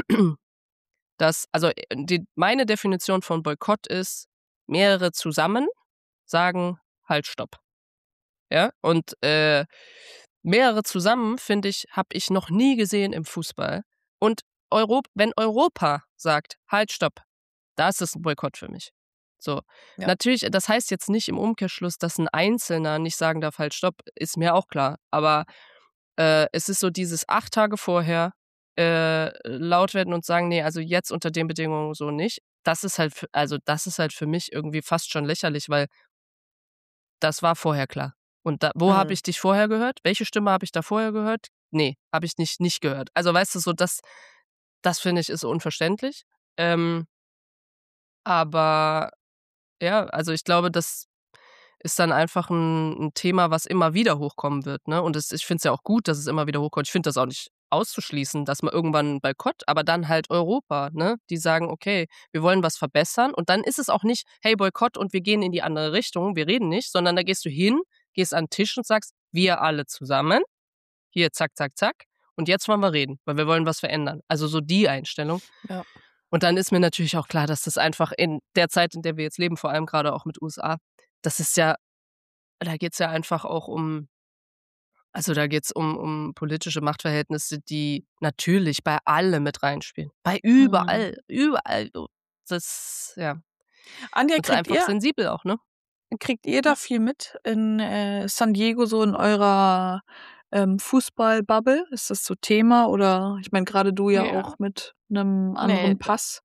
dass, also äh, die, meine Definition von Boykott ist, mehrere zusammen sagen, halt, stopp. Ja, und äh, mehrere zusammen, finde ich, habe ich noch nie gesehen im Fußball. Und Europ wenn Europa sagt, halt, stopp, da ist es ein Boykott für mich. So, Ja. natürlich, das heißt jetzt nicht im Umkehrschluss, dass ein Einzelner nicht sagen darf, halt, stopp, ist mir auch klar. Aber äh, es ist so dieses acht Tage vorher äh, laut werden und sagen, nee, also jetzt unter den Bedingungen so nicht. Das ist halt, für, also das ist halt für mich irgendwie fast schon lächerlich, weil das war vorher klar. Und da, wo habe Mhm. ich dich vorher gehört? Welche Stimme habe ich da vorher gehört? Nee, habe ich nicht, nicht gehört. Also weißt du, so das, das finde ich ist unverständlich. Ähm, aber ja, also ich glaube, das ist dann einfach ein, ein Thema, was immer wieder hochkommen wird. Ne? Und es, ich finde es ja auch gut, dass es immer wieder hochkommt. Ich finde das auch nicht auszuschließen, dass man irgendwann Boykott, aber dann halt Europa, ne? Die sagen, okay, wir wollen was verbessern. Und dann ist es auch nicht, hey, Boykott und wir gehen in die andere Richtung, wir reden nicht, sondern da gehst du hin, gehst an den Tisch und sagst, wir alle zusammen, hier, zack, zack, zack. Und jetzt wollen wir reden, weil wir wollen was verändern. Also so die Einstellung. Ja. Und dann ist mir natürlich auch klar, dass das einfach in der Zeit, in der wir jetzt leben, vor allem gerade auch mit U S A, das ist ja, da geht es ja einfach auch um, also da geht es um, um politische Machtverhältnisse, die natürlich bei allem mit reinspielen. Bei überall, überall. so. Das, ja, Anja, wird kriegt einfach ihr, sensibel auch, ne? kriegt ihr da viel mit in äh, San Diego, so in eurer ähm, Fußball-Bubble? Ist das so Thema? Oder ich meine, gerade du ja, Ja. auch mit einem anderen Nee. Pass.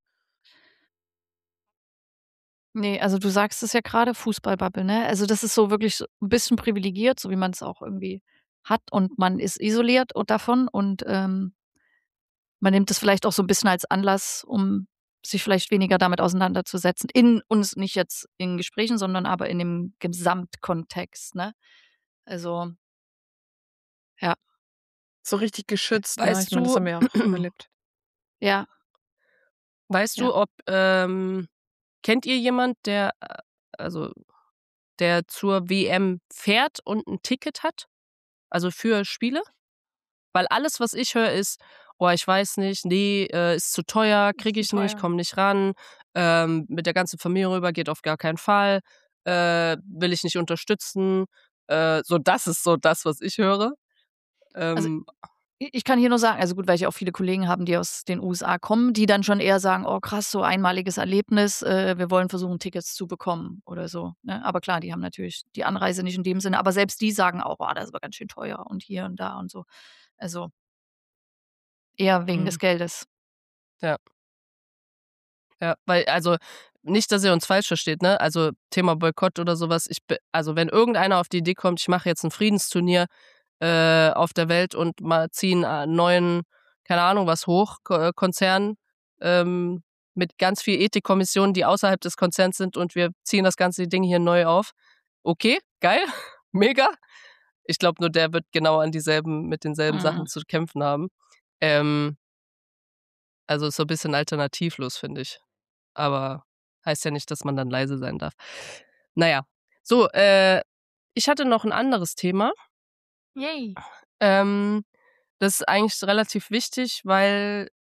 Nee, also du sagst es ja gerade, Fußballbubble, ne? Also das ist so wirklich so ein bisschen privilegiert, so wie man es auch irgendwie hat und man ist isoliert und davon und ähm, man nimmt es vielleicht auch so ein bisschen als Anlass, um sich vielleicht weniger damit auseinanderzusetzen. In uns nicht jetzt in Gesprächen, sondern aber in dem Gesamtkontext, ne? Also, ja. So richtig geschützt, ne? Weißt Ich meine, das du, haben wir ja auch erlebt. Ja, weißt Ja. du, ob, ähm, kennt ihr jemand, der, äh, also, der zur W M fährt und ein Ticket hat? Also für Spiele? Weil alles, was ich höre, ist, oh, ich weiß nicht, nee, äh, ist zu teuer, kriege ich zu nicht, teuer. komme nicht ran, ähm, mit der ganzen Familie rüber geht auf gar keinen Fall, äh, will ich nicht unterstützen. Äh, so, das ist so das, was ich höre. Also Ähm, I ich kann hier nur sagen, also gut, weil ich auch viele Kollegen haben, die aus den U S A kommen, die dann schon eher sagen: „Oh krass, so einmaliges Erlebnis, äh, wir wollen versuchen, Tickets zu bekommen“ oder so, ne? Aber klar, die haben natürlich die Anreise nicht in dem Sinne, aber selbst die sagen auch: „Oh, das ist aber ganz schön teuer und hier und da und so.“ Also, eher wegen des Mhm. Geldes. ja, ja, weil, also, nicht, dass ihr uns falsch versteht, ne? Also, Thema Boykott oder sowas. Ich, be- also, wenn irgendeiner auf die Idee kommt, ich mache jetzt ein Friedensturnier äh, auf der Welt und mal ziehen einen neuen, keine Ahnung was hoch, Ko- äh, Konzern ähm, mit ganz viel Ethikkommissionen, die außerhalb des Konzerns sind und wir ziehen das ganze Ding hier neu auf. Okay, geil, mega. Ich glaube nur, der wird genau an dieselben, mit denselben Mhm. Sachen zu kämpfen haben. Ähm, also ist so ein bisschen alternativlos, finde ich. Aber heißt ja nicht, dass man dann leise sein darf. Naja, so, äh, ich hatte noch ein anderes Thema. Yay. Ähm, das ist eigentlich relativ wichtig, weil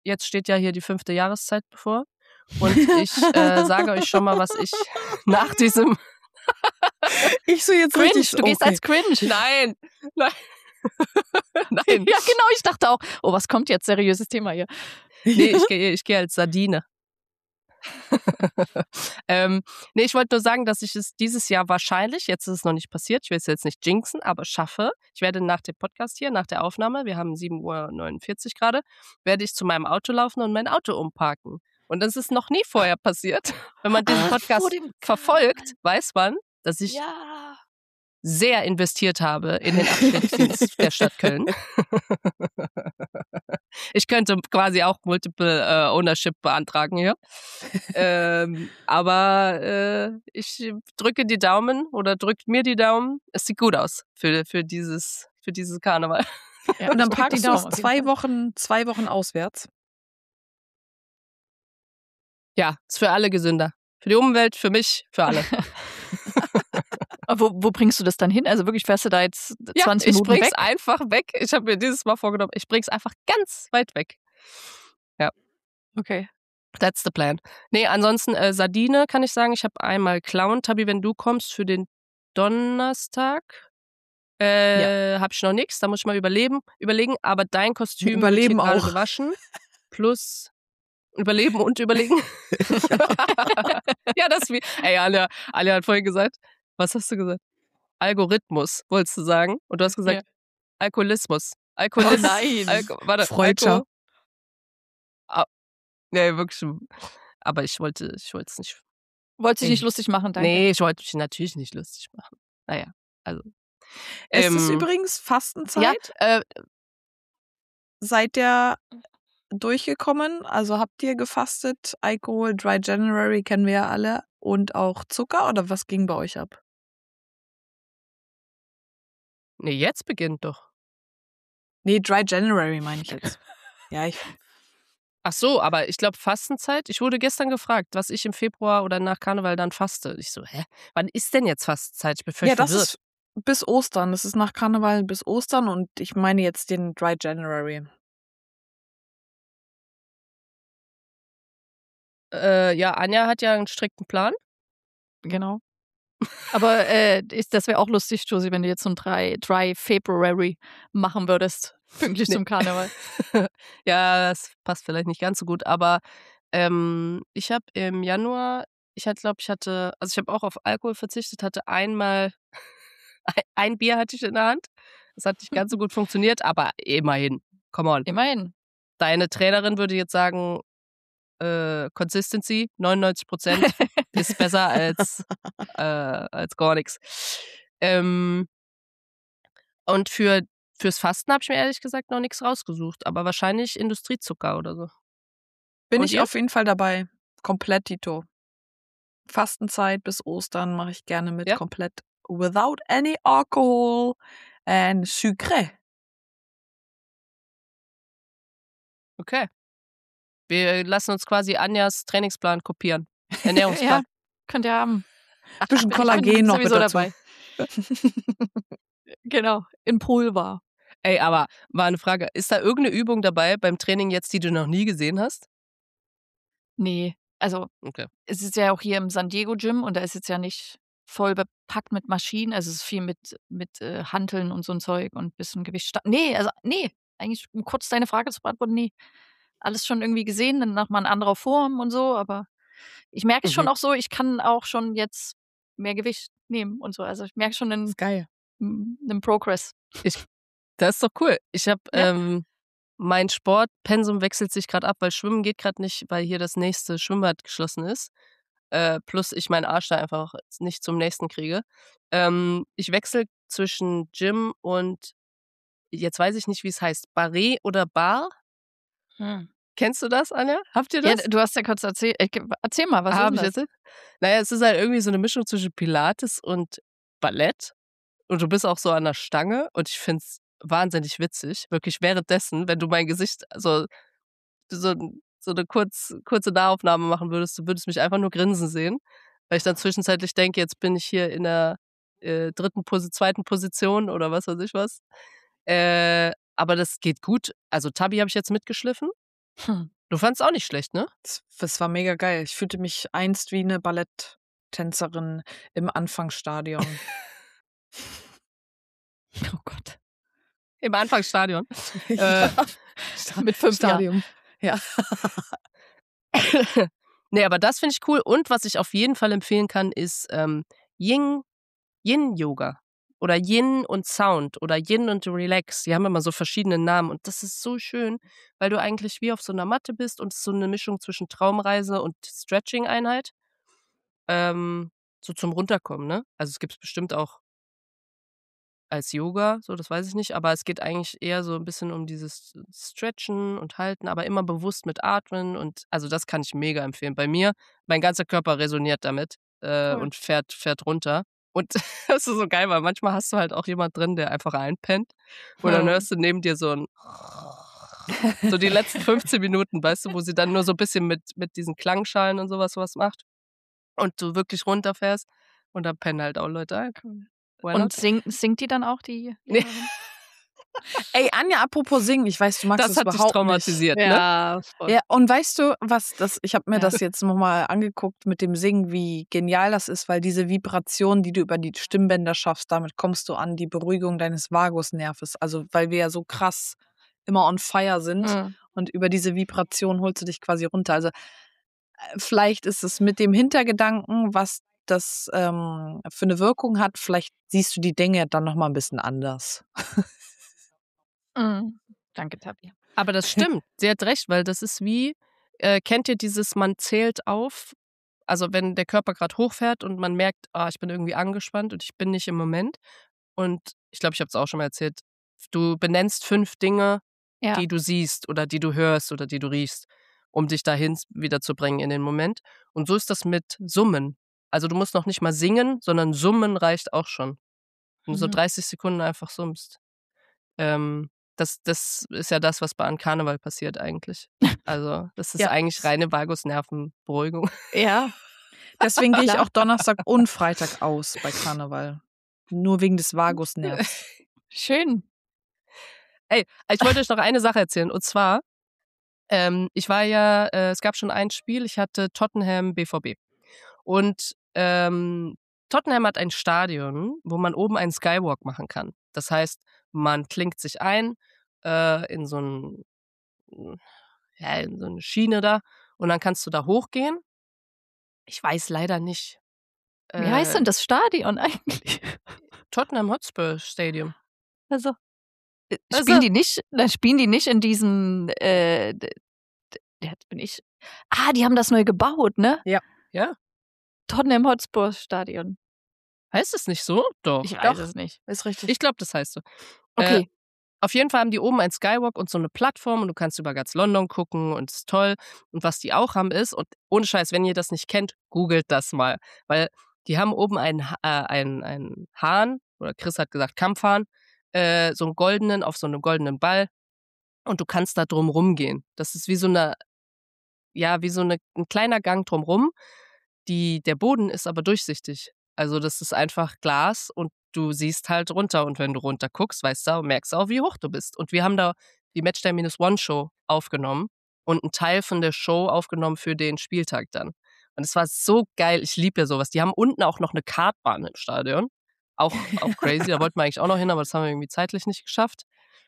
jetzt steht ja hier die fünfte Jahreszeit bevor. Und ich äh, sage euch schon mal, was ich nach diesem Ich so jetzt Cringe, richtig. du gehst okay. als Cringe. Nein, nein, nein. Ja, genau, ich dachte auch, oh, was kommt jetzt? Seriöses Thema hier. Nee, ich gehe ich geh als Sardine. ähm, nee, ich wollte nur sagen, dass ich es dieses Jahr wahrscheinlich, jetzt ist es noch nicht passiert, ich will es jetzt nicht jinxen, aber schaffe. Ich werde nach dem Podcast hier, nach der Aufnahme, wir haben sieben Uhr neunundvierzig gerade, werde ich zu meinem Auto laufen und mein Auto umparken. Und das ist noch nie vorher passiert. Wenn man diesen Podcast vor dem verfolgt, weiß man, dass ich Ja. sehr investiert habe in den Abschnittsdienst der Stadt Köln. Ich könnte quasi auch Multiple äh, Ownership beantragen hier. ähm, aber äh, ich drücke die Daumen oder drückt mir die Daumen. Es sieht gut aus für, für, dieses, für dieses Karneval. Ja, Und dann ich drück die parkst du Daumen es auf jeden zwei Fall. Wochen, zwei Wochen auswärts. Ja, ist für alle gesünder. Für die Umwelt, für mich, für alle. Aber Wo, wo bringst du das dann hin? Also wirklich fährst du da jetzt Ja, zwanzig ich Minuten bring's weg? einfach weg. Ich habe mir dieses Mal vorgenommen, ich bring's einfach ganz weit weg. Okay. That's the plan. Nee, ansonsten äh, Sardine kann ich sagen, ich habe einmal Clown. Tabi, wenn du kommst für den Donnerstag, äh, habe ich noch nichts. Da muss ich mal überleben, überlegen. Aber dein Kostüm Überleben wird hier gerade auch. gewaschen. Plus überleben und überlegen. Ja, das ist wie. Ey, Alia, Alia hat vorhin gesagt, was hast du gesagt? Algorithmus, wolltest du sagen. Und du hast gesagt, Ja. Alkoholismus. Alkoholismus. Oh nein. Alko warte, Freudscher. Alko ah, nee, wirklich. Aber ich wollte, ich wollte es nicht. Wolltest dich Nee. nicht lustig machen, danke. Nee, ich wollte mich natürlich nicht lustig machen. Naja, also. Es ist ähm, übrigens ja, Fastenzeit. äh, Seid ihr durchgekommen? Also habt ihr gefastet? Alkohol, Dry January kennen wir ja alle. Und auch Zucker oder was ging bei euch ab? nee, jetzt beginnt doch. Nee, Dry January meine ich jetzt. Ja, ich. Ach so, aber ich glaube Fastenzeit. Ich wurde gestern gefragt, was ich im Februar oder nach Karneval dann faste. Ich so, hä? Wann ist denn jetzt Fastenzeit? Ich bin völlig Ja, das verwirrt. ist bis Ostern. Das ist nach Karneval bis Ostern und ich meine jetzt den Dry January. Äh, ja, Anja hat ja einen strikten Plan. Genau. Aber äh, ist, das wäre auch lustig, Josie, wenn du jetzt so ein Dry, Dry February machen würdest. Pünktlich Nee. zum Karneval. Ja, das passt vielleicht nicht ganz so gut, aber ähm, ich habe im Januar, ich hatte, glaube ich, hatte, also ich habe auch auf Alkohol verzichtet, hatte einmal, ein, ein Bier hatte ich in der Hand. Das hat nicht ganz so gut funktioniert, aber immerhin. Come on. Immerhin. Deine Trainerin würde jetzt sagen, äh, Consistency, neunundneunzig Prozent ist besser als, äh, als gar nichts. Ähm, und für, fürs Fasten habe ich mir ehrlich gesagt noch nichts rausgesucht, aber wahrscheinlich Industriezucker oder so. Bin Und ich ihr? auf jeden Fall dabei. Komplett, Tito. Fastenzeit bis Ostern mache ich gerne mit. Ja. Komplett without any alcohol and sucre. Okay. Wir lassen uns quasi Anjas Trainingsplan kopieren. Ja, Ernährungsplan. könnt ihr haben. Bisschen Ich bin Kollagen noch mit sowieso dazu. dabei. Genau. In Pulver. Ey, aber mal eine Frage. Ist da irgendeine Übung dabei beim Training jetzt, die du noch nie gesehen hast? Nee. Also, Okay. es ist ja auch hier im San Diego Gym und da ist jetzt ja nicht voll bepackt mit Maschinen. Also, es ist viel mit, mit äh, Hanteln und so ein Zeug und ein bisschen Gewicht. Nee, also, nee. Eigentlich, um kurz deine Frage zu beantworten, nee. Alles schon irgendwie gesehen, dann nochmal in anderer Form und so, aber ich merke es schon Mhm. auch so, ich kann auch schon jetzt mehr Gewicht nehmen und so. Also, ich merke schon einen, geil. einen Progress. Das ist doch cool. Ich habe Ja. ähm, mein Sportpensum wechselt sich gerade ab, weil Schwimmen geht gerade nicht, weil hier das nächste Schwimmbad geschlossen ist. Äh, plus ich meinen Arsch da einfach nicht zum nächsten kriege. Ähm, ich wechsle zwischen Gym und jetzt weiß ich nicht, wie es heißt. Barre oder Bar? Hm. Kennst du das, Anja? Habt ihr Ja, das? du hast ja kurz erzählt. Äh, Erzähl mal, was Ah, hab ist ich denn das? erzählt? Naja, es ist halt irgendwie so eine Mischung zwischen Pilates und Ballett. Und du bist auch so an der Stange. Und ich finde es wahnsinnig witzig. Wirklich währenddessen, wenn du mein Gesicht, also so, so eine kurz, kurze Nahaufnahme machen würdest, du würdest mich einfach nur grinsen sehen. Weil ich dann zwischenzeitlich denke, jetzt bin ich hier in der äh, dritten, Posi zweiten Position oder was weiß ich was. Äh, aber das geht gut. Also Tabi habe ich jetzt mitgeschliffen. Hm. Du fandst auch nicht schlecht, ne? Das, das war mega geil. Ich fühlte mich einst wie eine Balletttänzerin im Anfangsstadion. Oh Gott. Im Anfangsstadion. Ja. Äh, mit fünf Stadium. Ja. Nee, aber das finde ich cool. Und was ich auf jeden Fall empfehlen kann, ist ähm, Yin, Yin-Yoga. Oder Yin und Sound oder Yin und Relax. Die haben immer so verschiedene Namen. Und das ist so schön, weil du eigentlich wie auf so einer Matte bist und es ist so eine Mischung zwischen Traumreise und Stretching-Einheit. Ähm, so zum Runterkommen, ne? Also es gibt es bestimmt auch als Yoga, so, das weiß ich nicht, aber es geht eigentlich eher so ein bisschen um dieses Stretchen und Halten, aber immer bewusst mit Atmen und also das kann ich mega empfehlen. Bei mir, mein ganzer Körper resoniert damit äh, Cool. und fährt, fährt runter. Und das ist so geil, weil manchmal hast du halt auch jemand drin, der einfach einpennt und dann Hm. hörst du neben dir so ein so die letzten fünfzehn Minuten, weißt du, wo sie dann nur so ein bisschen mit, mit diesen Klangschalen und sowas was macht und du wirklich runterfährst und dann pennen halt auch Leute ein. Why Und not? sing, singt die dann auch, die Nee. Lehrerin? Ey, Anja, apropos singen, ich weiß, du magst Das das, hat dich überhaupt traumatisiert, ne? Ja, voll. nicht. Ja, und weißt du, was das, ich habe mir Ja. das jetzt nochmal angeguckt mit dem Singen, wie genial das ist, weil diese Vibration, die du über die Stimmbänder schaffst, damit kommst du an die Beruhigung deines Vagusnerves. Also, weil wir ja so krass immer on fire sind Mhm. und über diese Vibration holst du dich quasi runter. Also, äh, vielleicht ist es mit dem Hintergedanken, was das ähm, für eine Wirkung hat, vielleicht siehst du die Dinge dann nochmal ein bisschen anders. Mhm. Danke, Tabi. Aber das stimmt. Sie hat recht, weil das ist wie, äh, kennt ihr dieses, man zählt auf, also wenn der Körper gerade hochfährt und man merkt, ah, ich bin irgendwie angespannt und ich bin nicht im Moment. Und ich glaube, ich habe es auch schon mal erzählt, du benennst fünf Dinge, Ja. die du siehst oder die du hörst oder die du riechst, um dich dahin wiederzubringen in den Moment. Und so ist das mit Summen. Also du musst noch nicht mal singen, sondern Summen reicht auch schon. Wenn du so Mhm. dreißig Sekunden einfach summst. Ähm, das, das ist ja das, was bei an Karneval passiert eigentlich. Also das ist Ja. eigentlich reine Vagusnervenberuhigung. Ja. Deswegen gehe ich Klar. auch Donnerstag und Freitag aus bei Karneval. Nur wegen des Vagusnervs. Schön. Ey, ich wollte euch noch eine Sache erzählen. Und zwar, ähm, ich war ja, äh, es gab schon ein Spiel, ich hatte Tottenham B V B. Und ähm, Tottenham hat ein Stadion, wo man oben einen Skywalk machen kann. Das heißt, man klingt sich ein äh, in so ein, ja, in so eine Schiene da und dann kannst du da hochgehen. Ich weiß leider nicht. Wie heißt denn das Stadion eigentlich? Tottenham Hotspur Stadium. Also, äh, Also- spielen die nicht, dann spielen die nicht in diesem, äh, d- d- jetzt bin ich, ah, die haben das neu gebaut, ne? Ja. Ja. Tottenham Hotspur Stadion. Heißt es nicht so? Doch. Ich weiß Doch. es nicht. Ist richtig. Ich glaube, das heißt so. Okay. Äh, auf jeden Fall haben die oben ein Skywalk und so eine Plattform und du kannst über ganz London gucken und es ist toll. Und was die auch haben ist, und ohne Scheiß, wenn ihr das nicht kennt, googelt das mal. Weil die haben oben einen, Ha- äh, einen, einen Hahn, oder Chris hat gesagt Kampfhahn, äh, so einen goldenen, auf so einem goldenen Ball. Und du kannst da drum rumgehen. Das ist wie so eine, ja, wie so eine, ein kleiner Gang drumrum. Die, der Boden ist aber durchsichtig. Also das ist einfach Glas und du siehst halt runter. Und wenn du runter guckst, weißt du, merkst du auch, wie hoch du bist. Und wir haben da die Matchday Minus One Show aufgenommen und einen Teil von der Show aufgenommen für den Spieltag dann. Und es war so geil. Ich liebe ja sowas. Die haben unten auch noch eine Kartbahn im Stadion. Auch, auch crazy. Da wollten wir eigentlich auch noch hin, aber das haben wir irgendwie zeitlich nicht geschafft.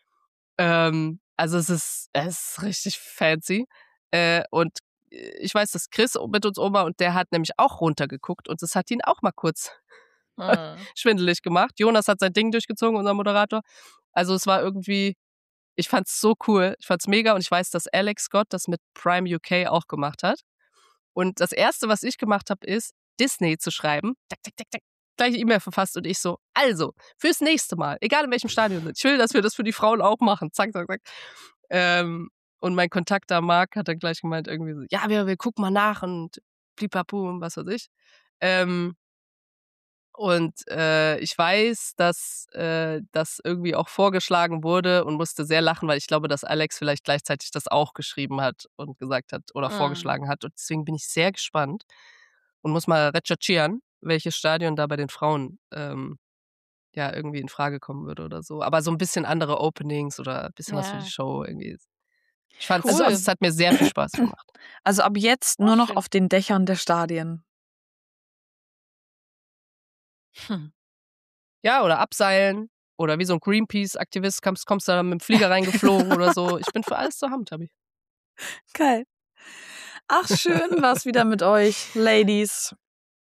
Ähm, also es ist, es ist richtig fancy. Äh, und ich weiß, dass Chris mit uns oben war und der hat nämlich auch runtergeguckt und das hat ihn auch mal kurz Ah. schwindelig gemacht. Jonas hat sein Ding durchgezogen, unser Moderator. Also es war irgendwie, ich fand's so cool, ich fand's mega und ich weiß, dass Alex Scott das mit Prime U K auch gemacht hat. Und das Erste, was ich gemacht habe, ist, Disney zu schreiben. Tack, tack, tack, tack. Gleiche E-Mail verfasst und ich so, also, fürs nächste Mal, egal in welchem Stadion sind, ich will, dass wir das für die Frauen auch machen. Zack, zack, zack. Ähm, und mein Kontakt da, Marc, hat dann gleich gemeint, irgendwie so, ja, wir, wir gucken mal nach und blipapu und was weiß ich. Ähm, und äh, ich weiß, dass äh, das irgendwie auch vorgeschlagen wurde und musste sehr lachen, weil ich glaube, dass Alex vielleicht gleichzeitig das auch geschrieben hat und gesagt hat oder Mhm. vorgeschlagen hat. Und deswegen bin ich sehr gespannt und muss mal recherchieren, welches Stadion da bei den Frauen ähm, ja irgendwie in Frage kommen würde oder so. Aber so ein bisschen andere Openings oder ein bisschen was für Ja. die Show irgendwie. Ich fand's, Cool. also, es hat mir sehr viel Spaß gemacht. Also ab jetzt nur Oh, noch schön. auf den Dächern der Stadien. Hm. Ja, oder abseilen. Oder wie so ein Greenpeace-Aktivist kommst, kommst du da mit dem Flieger reingeflogen oder so. Ich bin für alles zu haben, Tabi. Geil. Ach, schön war's wieder mit euch, Ladies.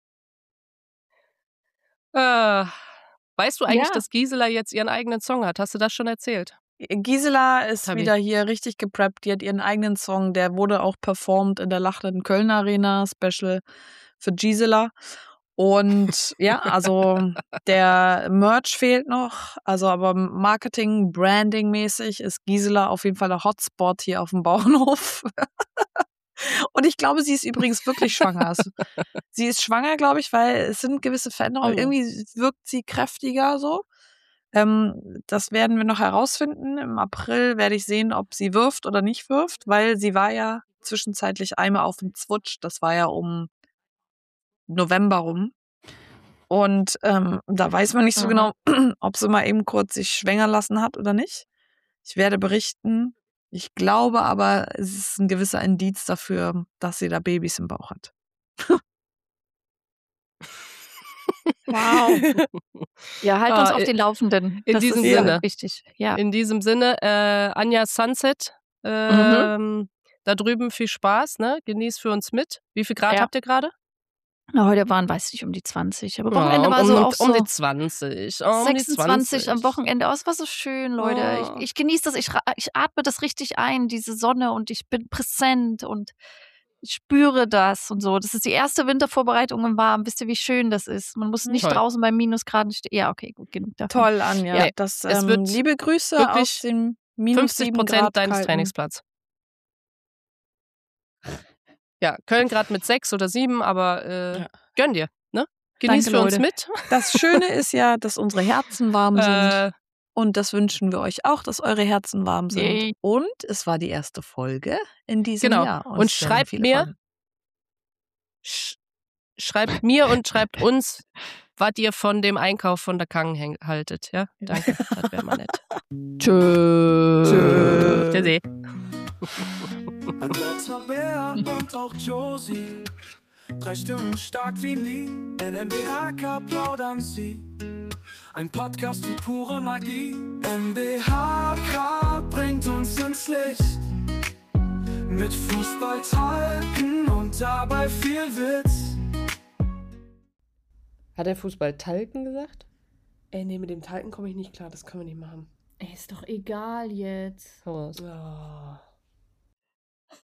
Äh, weißt du eigentlich, Ja. dass Gisela jetzt ihren eigenen Song hat? Hast du das schon erzählt? Gisela ist Tabi. wieder hier richtig gepreppt. Die hat ihren eigenen Song. Der wurde auch performt in der lachenden Köln Arena Special für Gisela. Und ja, also der Merch fehlt noch. Also aber Marketing, Branding mäßig ist Gisela auf jeden Fall der Hotspot hier auf dem Bauernhof. Und ich glaube, sie ist übrigens wirklich schwanger. Also, sie ist schwanger, glaube ich, weil es sind gewisse Veränderungen. Oh. Irgendwie wirkt sie kräftiger so. Ähm, das werden wir noch herausfinden. Im April werde ich sehen, ob sie wirft oder nicht wirft, weil sie war ja zwischenzeitlich einmal auf dem Zwutsch. Das war ja um November rum. Und ähm, da weiß man nicht so Aha. genau, ob sie mal eben kurz sich schwängern lassen hat oder nicht. Ich werde berichten. Ich glaube aber, es ist ein gewisser Indiz dafür, dass sie da Babys im Bauch hat. Wow. Ja, halt uns Ah, auf i- den Laufenden. in das diesem ist Sinne. äh, wichtig. Ja. In diesem Sinne, äh, Anja Sunset, ähm, da drüben viel Spaß, ne? Genieß für uns mit. Wie viel Grad Ja. habt ihr gerade? Na, heute waren, weiß ich, um die zwanzig. Aber Ja, Wochenende um, war so um, auch um so die zwanzig. Um die sechsundzwanzig am zwanzig. Wochenende. Oh, es war so schön, Leute. Oh. Ich, ich genieße das. Ich, ra- ich atme das richtig ein, diese Sonne. Und ich bin präsent und ich spüre das und so. Das ist die erste Wintervorbereitung im Warmen. Wisst ihr, wie schön das ist? Man muss nicht Toll. draußen bei Minusgraden stehen. Ja, okay, gut, genug davon. Toll, Anja. Ja, das, es ähm, wird liebe Grüße wirklich aus dem minus fünfzig sieben Prozent Grad deines kalten. Trainingsplatz. Ja, Köln gerade mit sechs oder sieben, aber äh, Ja. gönn dir, ne? Genieß Danke, für uns Leute. mit. Das Schöne ist ja, dass unsere Herzen warm sind. Äh, Und das wünschen wir euch auch, dass eure Herzen warm sind. Yay. Und es war die erste Folge in diesem Genau. Jahr. Und es werden schreibt viele mir- Folgen. sch schreibt mir und schreibt uns, was ihr von dem Einkauf von der Kangen häng- haltet. Ja, danke. Das wäre mal nett. Tschö. Tschö. Tschüssi. Andrea Bär und auch Josie. Drei Stimmen stark wie nie. N M B H K plaudern sie. Ein Podcast wie pure Magie. N B H K bringt uns ins Licht. Mit Fußball talken und dabei viel Witz. Hat er Fußball Talken gesagt? Ey, nee, mit dem Talken komme ich nicht klar. Das können wir nicht machen. Ey, ist doch egal jetzt. Hau raus. Oh.